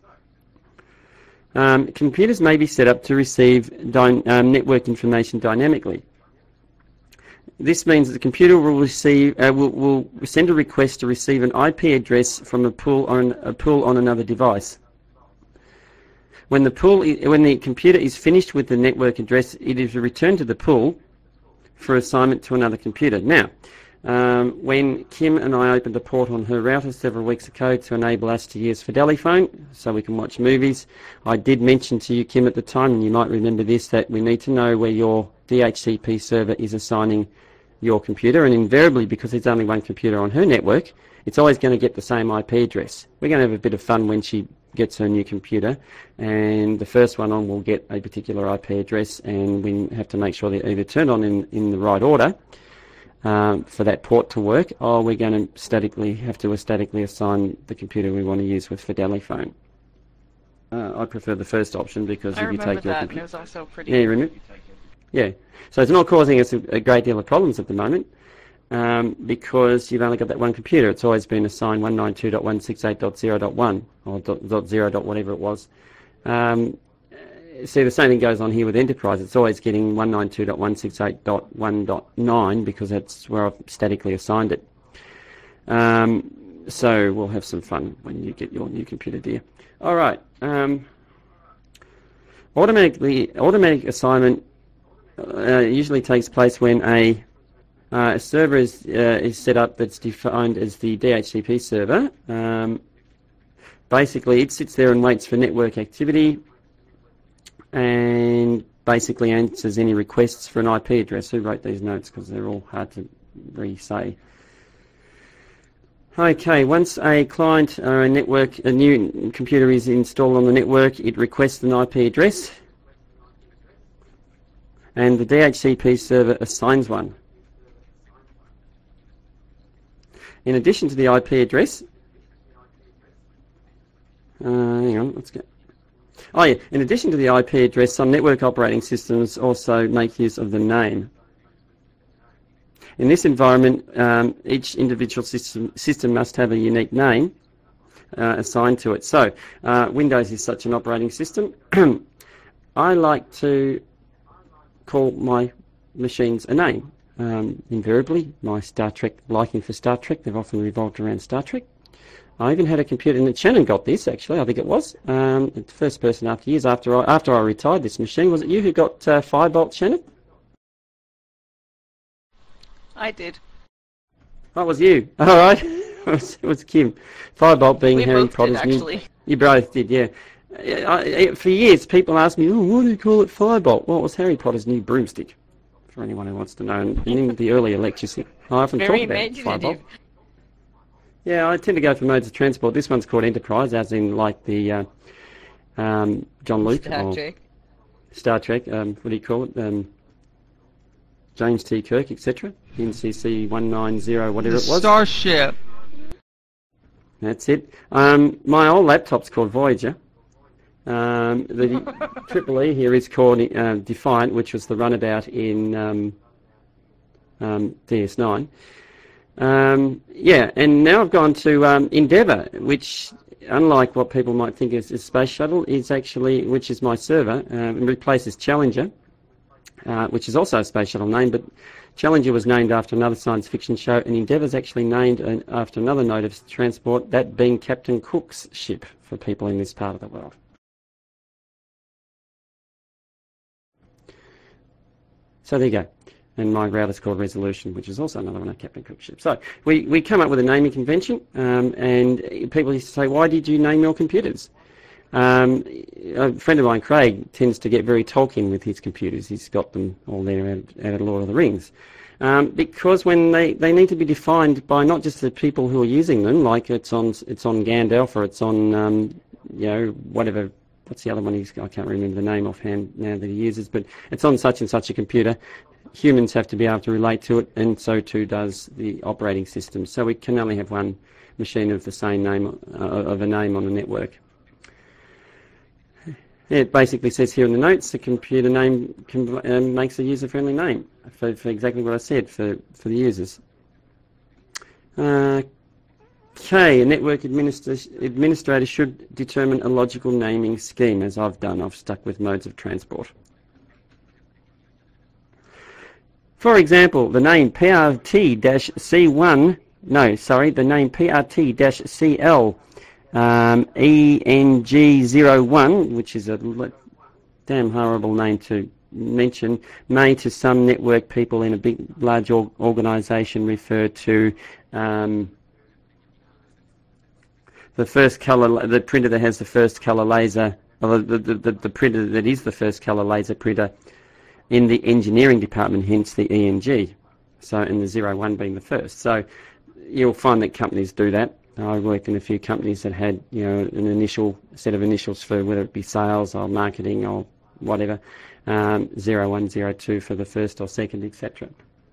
computers may be set up to receive network information dynamically. This means that the computer will receive will send a request to receive an IP address from a pool on another device. When the computer is finished with the network address, it is returned to the pool for assignment to another computer. Now, when Kim and I opened a port on her router several weeks ago to enable us to use Fideliphone so we can watch movies, I did mention to you, Kim, at the time, and you might remember this, that we need to know where your DHCP server is assigning your computer, and invariably, because there's only one computer on her network, it's always going to get the same IP address. We're going to have a bit of fun when she gets her new computer, and the first one on will get a particular IP address, and we have to make sure they're either turned on in the right order for that port to work, or we're going to statically assign the computer we want to use with Fideliphone. I prefer the first option because I if you take your that, computer, and it was also pretty. yeah, you remember? Yeah, so it's not causing us a great deal of problems at the moment because you've only got that one computer. It's always been assigned 192.168.0.1 or .0. Whatever it was. See, the same thing goes on here with Enterprise. It's always getting 192.168.1.9 because that's where I've statically assigned it. So we'll have some fun when you get your new computer, dear. All right. Automatic assignment usually takes place when a server is set up that's defined as the DHCP server. Basically, it sits there and waits for network activity and basically answers any requests for an IP address. Who wrote these notes? Because they're all hard to re-say. Okay, once a client or a network, a new computer is installed on the network, it requests an IP address, and the DHCP server assigns one. In addition to the IP address, hang on, let's go. Oh yeah, in addition to the IP address, some network operating systems also make use of the name. In this environment, each individual system must have a unique name assigned to it. So, Windows is such an operating system. I like to call my machines a name. Invariably, my Star Trek liking for Star Trek, they've often revolved around Star Trek. I even had a computer, and Shannon got this actually, I think it was. The first person after years after I retired this machine. Was it you who got Firebolt, Shannon? I did. Oh, it was you. All right. It was Kim. Firebolt being We Harry both Potter's did, new... actually. You both did, yeah. For years, people asked me, oh, why do you call it Firebolt? Well, it was Harry Potter's new broomstick, for anyone who wants to know. And in the earlier lectures, I often Very talk about imaginative. Firebolt. Yeah, I tend to go for modes of transport. This one's called Enterprise, as in like the John Luke Star or Trek. Star Trek. What do you call it? James T. Kirk, etc. NCC 190, whatever it was. Starship. That's it. My old laptop's called Voyager. The Triple E here is called Defiant, which was the runabout in DS9. Yeah, and now I've gone to Endeavour, which, unlike what people might think is a space shuttle, is actually, which is my server, and replaces Challenger, which is also a space shuttle name, but Challenger was named after another science fiction show, and Endeavour's actually named after another mode of transport, that being Captain Cook's ship for people in this part of the world. So there you go. And my router's called Resolution, which is also another one of Captain Cook's ship. So we come up with a naming convention, and people used to say, why did you name your computers? A friend of mine, Craig, tends to get very Tolkien with his computers. He's got them all there out of Lord of the Rings. Because when they need to be defined by not just the people who are using them, like it's on Gandalf or it's on whatever. What's the other one? I can't remember the name offhand now that he uses, but it's on such and such a computer. Humans have to be able to relate to it, and so too does the operating system. So we can only have one machine of the same name of a name on the network. It basically says here in the notes, the computer name makes a user-friendly name for exactly what I said for the users. Okay, a network administrator should determine a logical naming scheme, as I've done. I've stuck with modes of transport. For example, the name PRT-C1, the name PRT-CL ENG01, which is a damn horrible name to mention, may to some network people in a large organisation refer to the first colour, the printer that has the first colour laser, or the printer that is the first colour laser printer in the engineering department, hence the ENG. So, and the 01 being the first. So you'll find that companies do that. I worked in a few companies that had, an initial set of initials for whether it be sales or marketing or whatever, 01, 02 for the first or second, etc.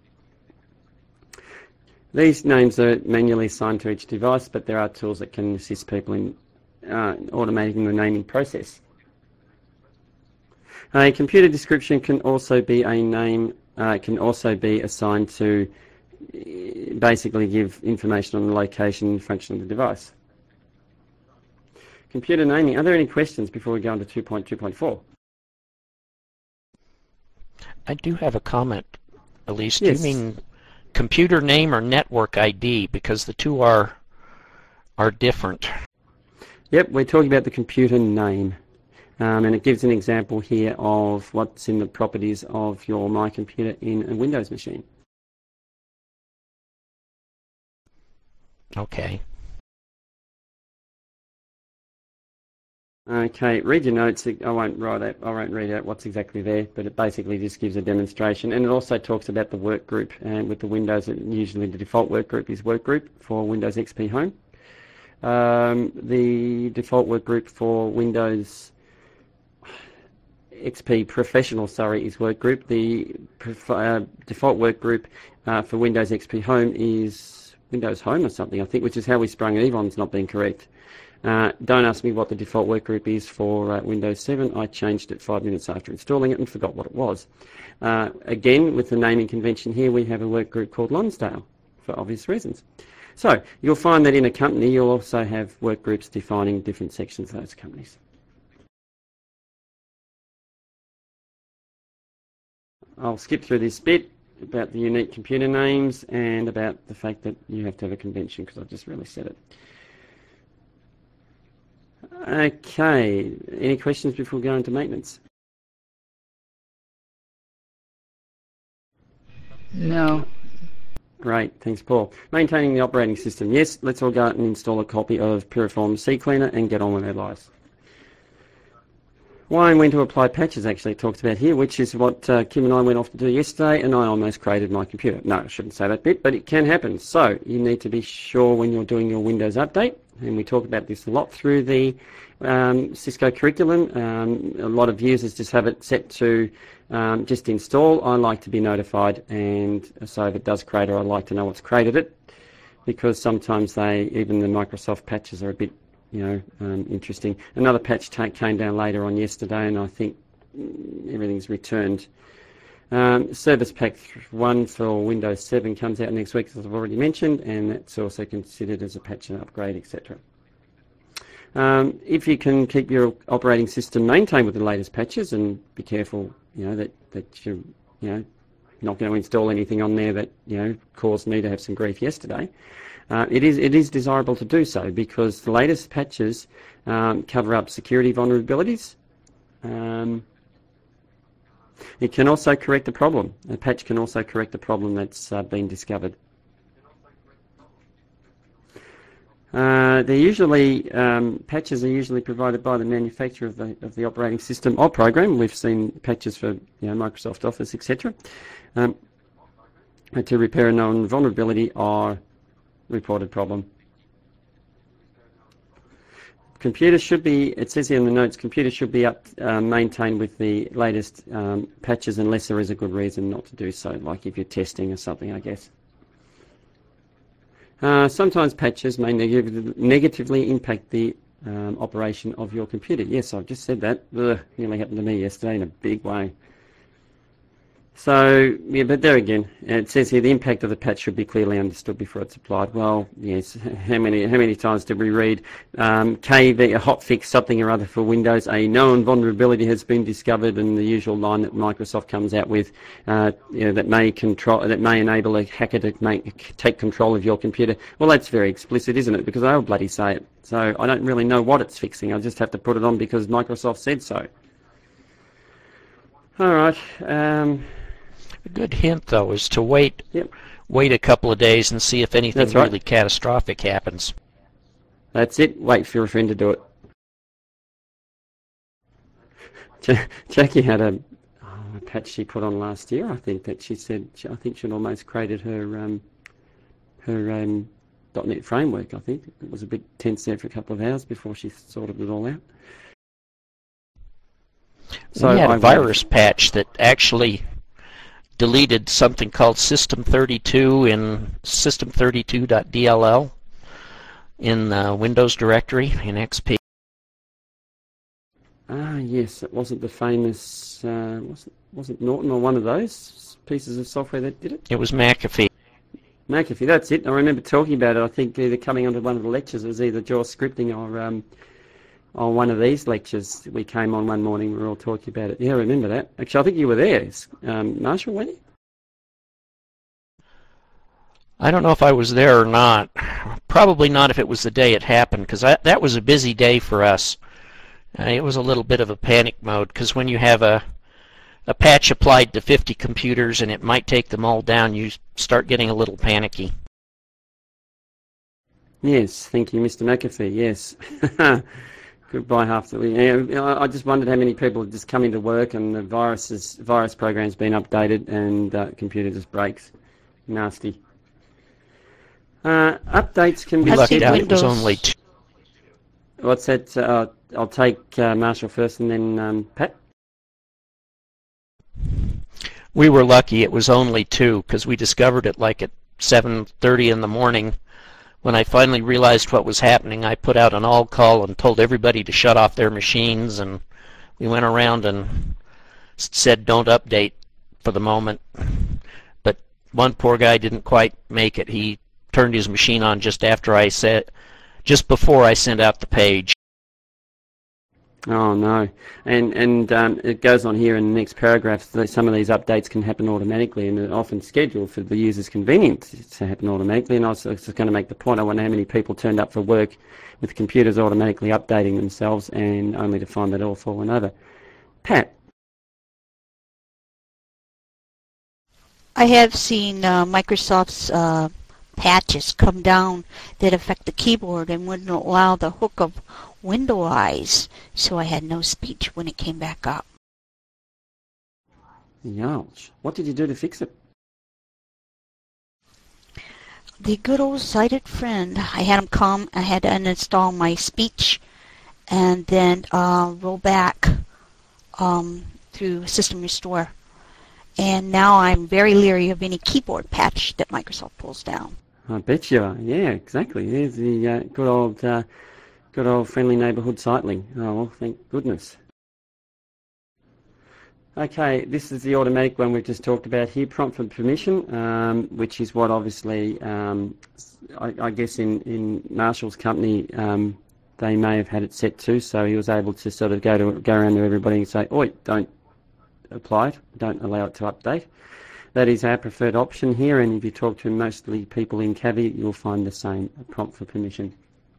These names are manually assigned to each device, but there are tools that can assist people in automating the naming process. A computer description can also be a name, can also be assigned to basically give information on the location and function of the device. Computer naming. Are there any questions before we go on to 2.2.4? I do have a comment, Elise. Yes. Do you mean computer name or network ID? Because the two are different. Yep, we're talking about the computer name. And it gives an example here of what's in the properties of your My Computer in a Windows machine. Okay. Okay, read your notes. I won't read out what's exactly there, but it basically just gives a demonstration, and it also talks about the work group. And with the Windows, usually the default work group is work group for Windows XP Home. The default work group for Windows XP Professional, is work group. The default work group for Windows XP Home is Windows Home or something, I think, which is how we sprung it. Yvonne's not being correct. Don't ask me what the default work group is for Windows 7. I changed it 5 minutes after installing it and forgot what it was. Again, with the naming convention here, we have a work group called Lonsdale for obvious reasons. So you'll find that in a company, you'll also have work groups defining different sections of those companies. I'll skip through this bit about the unique computer names and about the fact that you have to have a convention, because I've just really said it. Okay, any questions before we go into maintenance? No. Great, thanks Paul. Maintaining the operating system. Yes, let's all go out and install a copy of Piriform CCleaner and get on with our lives. Why and when to apply patches actually talked about here, which is what Kim and I went off to do yesterday, and I almost created my computer. No, I shouldn't say that bit, but it can happen. So you need to be sure when you're doing your Windows update, and we talk about this a lot through the Cisco curriculum. A lot of users just have it set to just install. I like to be notified, and so if it does create, I like to know what's created it, because sometimes even the Microsoft patches are a bit interesting. Another patch came down later on yesterday, and I think everything's returned. Service Pack 1 for Windows 7 comes out next week, as I've already mentioned, and that's also considered as a patch and upgrade, etc. If you can keep your operating system maintained with the latest patches, and be careful, that you're, not going to install anything on there that, caused me to have some grief yesterday. It is desirable to do so, because the latest patches cover up security vulnerabilities. It can also correct a problem. A patch can also correct a problem that's been discovered. Patches are usually provided by the manufacturer of the operating system or program. We've seen patches for Microsoft Office, etc. To repair a known vulnerability or reported problem. Computers should be, it says here in the notes, computers should be maintained with the latest patches unless there is a good reason not to do so, like if you're testing or something, I guess. Sometimes patches may negatively impact the operation of your computer. Yes, I've just said that. Nearly happened to me yesterday in a big way. So, but there again, it says here the impact of the patch should be clearly understood before it's applied. Well, yes, how many times did we read KV, a hotfix something or other for Windows, a known vulnerability has been discovered, and the usual line that Microsoft comes out with that may enable a hacker to take control of your computer. Well, that's very explicit, isn't it? Because they'll bloody say it. So I don't really know what it's fixing. I just have to put it on because Microsoft said so. All right. A good hint, though, is to wait a couple of days and see if anything really catastrophic happens. That's it. Wait for a friend to do it. Jackie had a patch she put on last year. I think that she said I think she'd almost created her .NET framework. I think it was a bit tense there for a couple of hours before she sorted it all out. So we had a virus patch that actually deleted something called System32 in System32.dll in the Windows directory in XP. Ah, yes, it wasn't the famous, wasn't Norton or one of those pieces of software that did it? It was McAfee. McAfee, that's it. I remember talking about it. I think either coming onto one of the lectures, it was either JAWS scripting or on one of these lectures we came on one morning, we were all talking about it. Yeah, I remember that. Actually, I think you were there, Marshall, weren't you? I don't know if I was there or not. Probably not if it was the day it happened, because that was a busy day for us. It was a little bit of a panic mode, because when you have a patch applied to 50 computers and it might take them all down, you start getting a little panicky. Yes, thank you, Mr. McAfee, yes. Goodbye, half the. Yeah, I just wondered how many people have just come into work and the virus program's been updated and the computer just breaks. Nasty. Updates can be We lucked out. It Windows. was only two. What's that? I'll take Marshall first and then Pat. We were lucky. It was only two because we discovered it like at 7:30 in the morning. When I finally realized what was happening, I put out an all call and told everybody to shut off their machines, and we went around and said don't update for the moment. But one poor guy didn't quite make it. He turned his machine on just before I sent out the page. Oh no, and it goes on here in the next paragraph that some of these updates can happen automatically and are often scheduled for the user's convenience to happen automatically. And I was just going to make the point, I wonder how many people turned up for work with computers automatically updating themselves and only to find that all fallen over. Pat. I have seen Microsoft's patches come down that affect the keyboard and wouldn't allow the hook of window eyes, so I had no speech when it came back up. Ouch. What did you do to fix it? The good old sighted friend. I had him come, I had to uninstall my speech and then roll back through System Restore. And now I'm very leery of any keyboard patch that Microsoft pulls down. I bet you are. Yeah, exactly. There's the good old friendly neighbourhood Sightling. Oh, well, thank goodness. Okay, this is the automatic one we've just talked about here, prompt for permission, which is what obviously, I guess in Marshall's company, they may have had it set to, so he was able to sort of go around to everybody and say, oi, don't apply it, don't allow it to update. That is our preferred option here, and if you talk to mostly people in Cavi, you'll find the same, prompt for permission.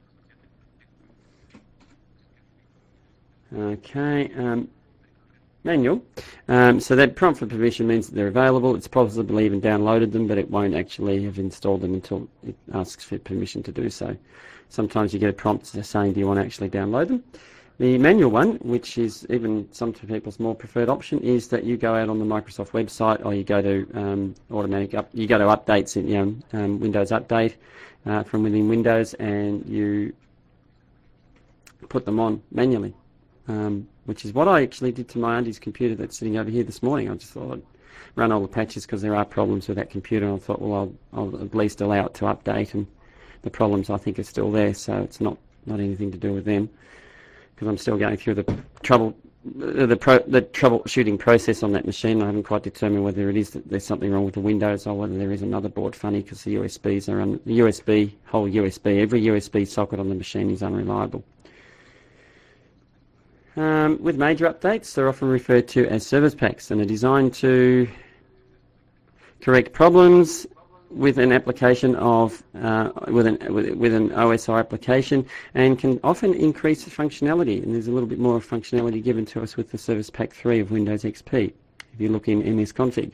Okay, manual. So that prompt for permission means that they're available. It's possibly even downloaded them, but it won't actually have installed them until it asks for permission to do so. Sometimes you get a prompt saying, do you want to actually download them? The manual one, which is even some people's more preferred option, is that you go out on the Microsoft website, or you go to you go to updates in Windows Update from within Windows, and you put them on manually, which is what I actually did to my auntie's computer that's sitting over here this morning. I just thought I'd run all the patches because there are problems with that computer, and I thought, well, I'll at least allow it to update, and the problems I think are still there, so it's not anything to do with them. Because I'm still going through the troubleshooting process on that machine. I haven't quite determined whether it is that there's something wrong with the Windows or whether there is a motherboard funny, because the USBs are every USB socket on the machine is unreliable. With major updates, they're often referred to as service packs, and are designed to correct problems with an application of with an OSR application, and can often increase the functionality. And there's a little bit more functionality given to us with the Service Pack 3 of Windows XP, if you look in MSConfig.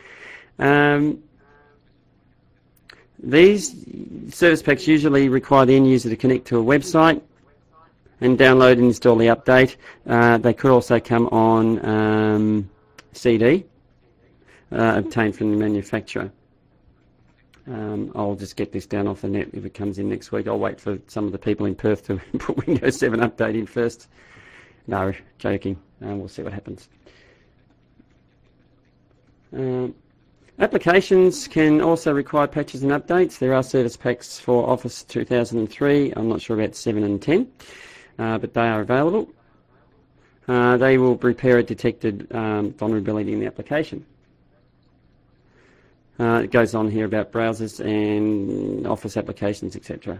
These service packs usually require the end user to connect to a website and download and install the update. They could also come on CD, obtained from the manufacturer. I'll just get this down off the net if it comes in next week. I'll wait for some of the people in Perth to put Windows 7 update in first. No, joking. We'll see what happens. Applications can also require patches and updates. There are service packs for Office 2003. I'm not sure about 7 and 10, but they are available. They will repair a detected vulnerability in the application. It goes on here about browsers and Office applications, etc.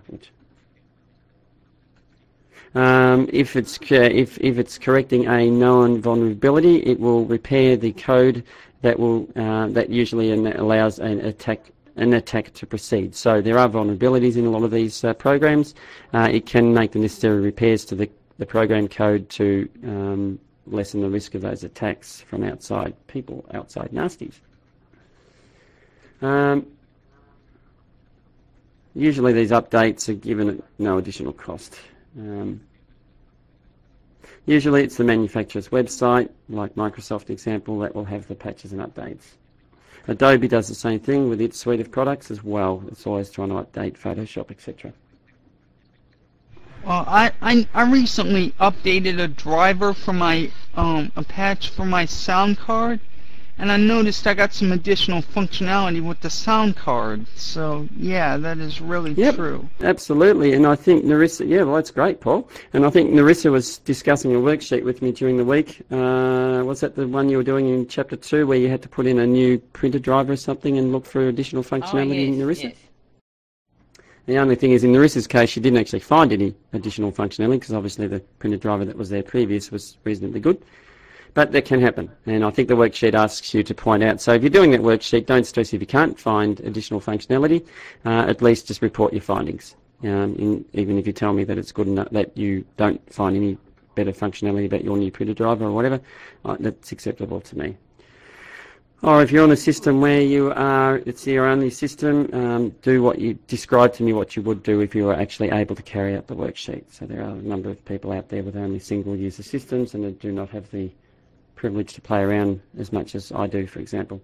If it's correcting a known vulnerability, it will repair the code that usually allows an attack to proceed. So there are vulnerabilities in a lot of these programs. It can make the necessary repairs to the program code to lessen the risk of those attacks from outside nasties. Usually these updates are given at no additional cost. Usually it's the manufacturer's website, like Microsoft example, that will have the patches and updates. Adobe does the same thing with its suite of products as well. It's always trying to update Photoshop, etc. Well, I recently updated a driver for my a patch for my sound card, and I noticed I got some additional functionality with the sound card. So yeah, that is really true. Absolutely, and I think Narissa, yeah, well that's great, Paul. And I think Narissa was discussing a worksheet with me during the week. Was that the one you were doing in Chapter 2 where you had to put in a new printer driver or something and look for additional functionality in Narissa? Yes. The only thing is, in Narissa's case, she didn't actually find any additional functionality because obviously the printer driver that was there previous was reasonably good. But that can happen, and I think the worksheet asks you to point out. So if you're doing that worksheet, don't stress if you can't find additional functionality. At least just report your findings, even if you tell me that it's good enough, that you don't find any better functionality about your new printer driver or whatever. That's acceptable to me. Or if you're on a system where it's your only system, do what you describe to me what you would do if you were actually able to carry out the worksheet. So there are a number of people out there with only single-user systems and that do not have the privilege to play around as much as I do, for example.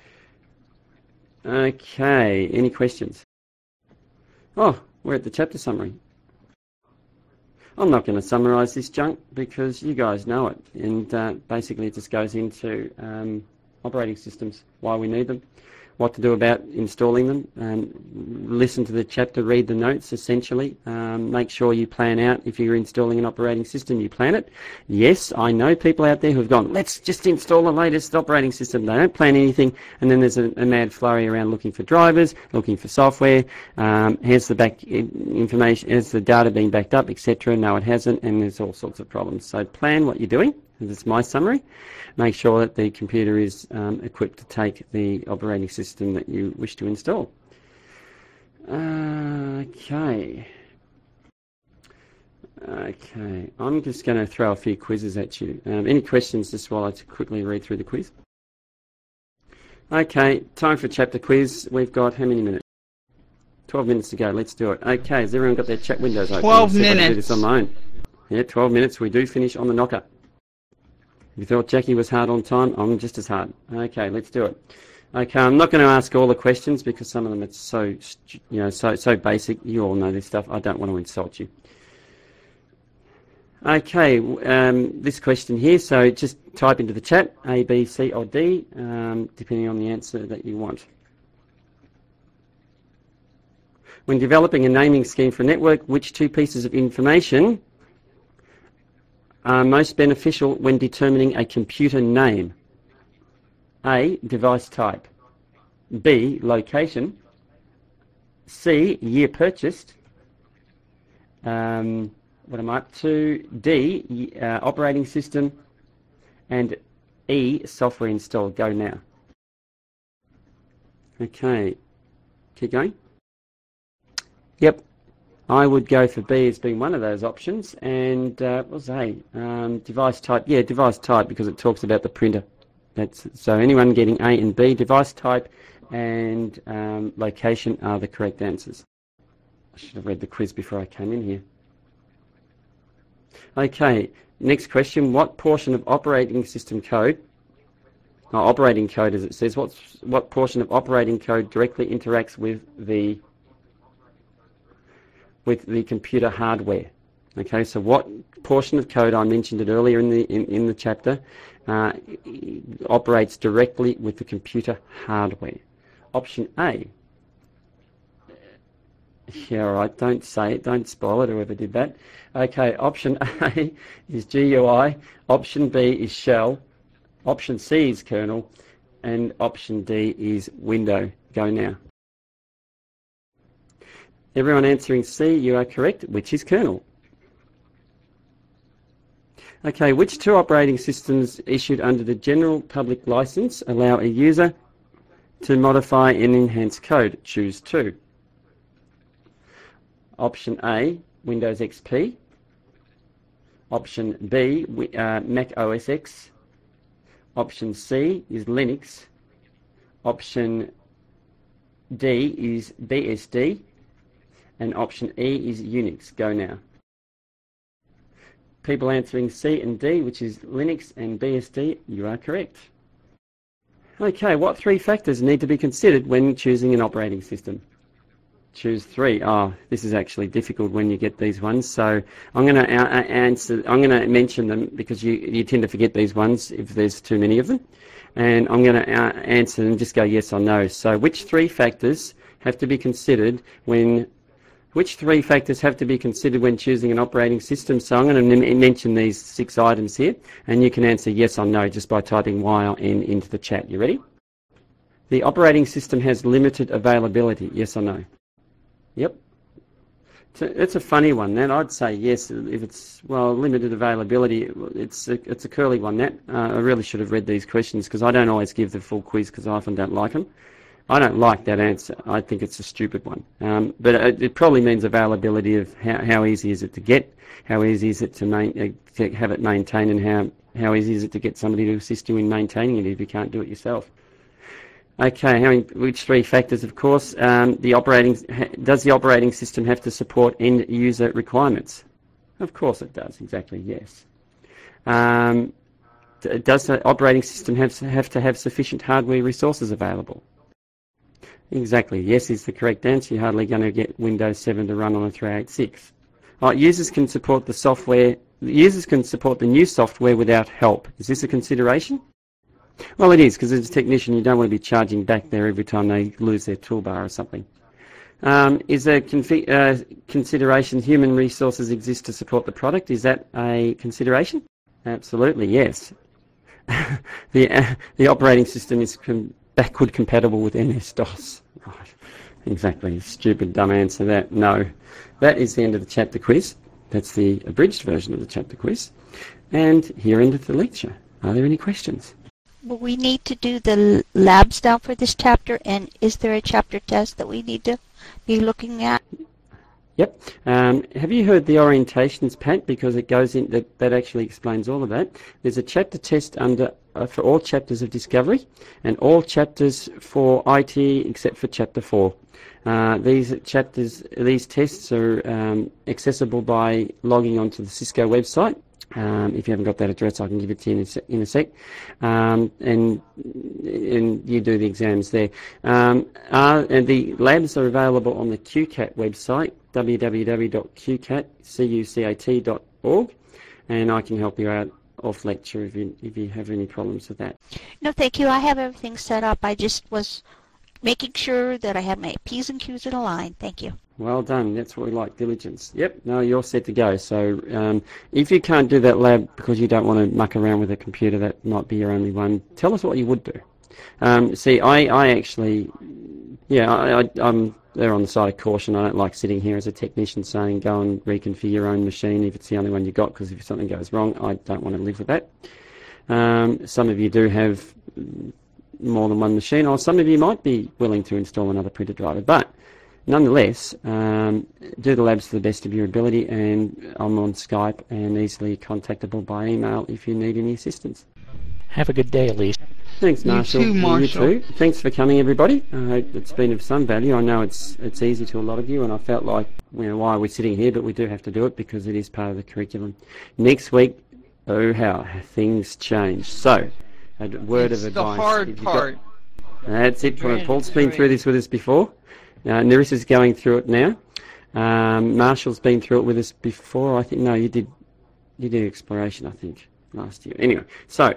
Okay, any questions? Oh, we're at the chapter summary. I'm not going to summarise this junk because you guys know it, and basically it just goes into operating systems, why we need them, what to do about installing them, listen to the chapter, read the notes essentially, make sure you plan out if you're installing an operating system, you plan it. Yes, I know people out there who've gone, let's just install the latest operating system. They don't plan anything, and then there's a mad flurry around looking for drivers, looking for software, here's the back information, here's the data being backed up, etc. No, it hasn't, and there's all sorts of problems. So plan what you're doing. That's my summary. Make sure that the computer is equipped to take the operating system that you wish to install. Okay, I'm just going to throw a few quizzes at you. Any questions just while I quickly read through the quiz? Okay, time for chapter quiz. We've got how many minutes? 12 minutes to go. Let's do it. Okay, has everyone got their chat windows open? 12 minutes. I can do this on my own. Yeah, 12 minutes. We do finish on the knocker. If you thought Jackie was hard on time, I'm just as hard. Okay, let's do it. Okay, I'm not going to ask all the questions because some of them it's so basic. You all know this stuff. I don't want to insult you. Okay, this question here. So just type into the chat A, B, C, or D, depending on the answer that you want. When developing a naming scheme for a network, which two pieces of information are most beneficial when determining a computer name? A, device type. B, location. C, year purchased. What am I up to? D, operating system. And E, software installed. Go now. Okay, keep going. Yep. I would go for B as being one of those options, and what was A? Device type. Yeah, device type, because it talks about the printer. So anyone getting A and B, device type and location are the correct answers. I should have read the quiz before I came in here. Okay, next question. What portion of operating system code, operating code as it says, what portion of operating code directly interacts with the computer hardware? Okay, so what portion of code, I mentioned it earlier in the chapter, operates directly with the computer hardware? Option A. Yeah, all right, don't say it, don't spoil it, whoever did that. Okay, option A is GUI, option B is shell, option C is kernel, and option D is window. Go now. Everyone answering C, you are correct, which is kernel. Okay, which two operating systems issued under the general public license allow a user to modify and enhance code? Choose two. Option A, Windows XP. Option B, Mac OS X. Option C is Linux. Option D is BSD. And option E is Unix. Go now. People answering C and D, which is Linux and BSD, you are correct. Okay, what 3 factors need to be considered when choosing an operating system? Choose 3. Oh, this is actually difficult when you get these ones. So I'm going to answer. I'm going to mention them because you tend to forget these ones if there's too many of them. And I'm going to answer them. Just go yes or no. So which 3 factors have to be considered when? Which 3 factors have to be considered when choosing an operating system? So I'm going to mention these 6 items here, and you can answer yes or no just by typing Y or N into the chat. You ready? The operating system has limited availability. Yes or no? Yep. It's a funny one. That I'd say yes if it's limited availability. It's a curly one. That I really should have read these questions because I don't always give the full quiz because I often don't like them. I don't like that answer. I think it's a stupid one. But it probably means availability of how easy is it to get, how easy is it to have it maintained, and how easy is it to get somebody to assist you in maintaining it if you can't do it yourself. Okay, which 3 factors? Of course, does the operating system have to support end user requirements? Of course it does. Exactly. Yes. Does the operating system have to have sufficient hardware resources available? Exactly. Yes is the correct answer. You're hardly going to get Windows 7 to run on a 386. Users can support the software. Users can support the new software without help. Is this a consideration? Well, it is, because as a technician, you don't want to be charging back there every time they lose their toolbar or something. Is a consideration human resources exist to support the product? Is that a consideration? Absolutely, yes. The operating system is backward compatible with MS-DOS. Right. Exactly. Stupid, dumb answer that. No. That is the end of the chapter quiz. That's the abridged version of the chapter quiz. And here endeth the lecture. Are there any questions? Will we need to do the labs now for this chapter, and is there a chapter test that we need to be looking at? Yep. Have you heard the orientations, Pat? Because it goes in, that actually explains all of that. There's a chapter test for all chapters of Discovery and all chapters for IT except for chapter 4. These tests are accessible by logging onto the Cisco website. If you haven't got that address, I can give it to you in a sec. And you do the exams there. And the labs are available on the QCAT website, www.qcat.org, and I can help you out off lecture if you have any problems with that. No, thank you. I have everything set up. I just was making sure that I had my P's and Q's in a line. Thank you. Well done. That's what we like, diligence. Yep, no, you're set to go. So if you can't do that lab because you don't want to muck around with a computer, that might be your only one, tell us what you would do. See, I actually, I'm there on the side of caution. I don't like sitting here as a technician saying go and reconfigure your own machine if it's the only one you got, because if something goes wrong, I don't want to live with that. Some of you do have more than one machine, or some of you might be willing to install another printer driver, but nonetheless, do the labs to the best of your ability, and I'm on Skype and easily contactable by email if you need any assistance. Have a good day, Elise. Thanks, Marshall. You too, Marshall. You too. Thanks for coming, everybody. I hope it's been of some value. I know it's easy to a lot of you, and I felt like, why are we sitting here, but we do have to do it because it is part of the curriculum. Next week, oh how things change. So, a word of advice. The hard part. That's it. Paul's been through this with us before. Nerissa's going through it now. Marshall's been through it with us before. I think you did exploration, I think, last year. Anyway, so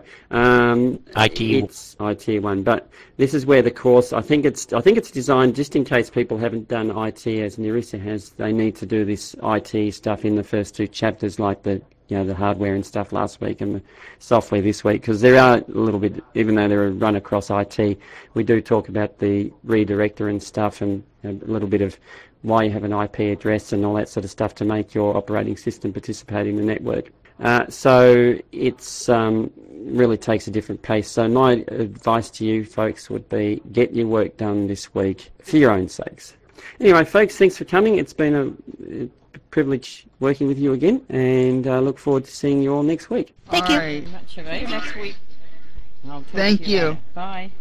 it's IT1, but this is where the course. I think it's designed just in case people haven't done IT as Nerissa has. They need to do this IT stuff in the first 2 chapters, like the hardware and stuff last week and the software this week, because there are a little bit, even though they're a run across IT, we do talk about the redirector and stuff, and a little bit of why you have an IP address and all that sort of stuff to make your operating system participate in the network. So it's really takes a different pace. So my advice to you folks would be get your work done this week for your own sakes. Anyway, folks, thanks for coming. It's been a privilege working with you again, and I look forward to seeing you all next week. Thank you. All right. Much of it. Next week. I'll talk Thank to you. later. Bye.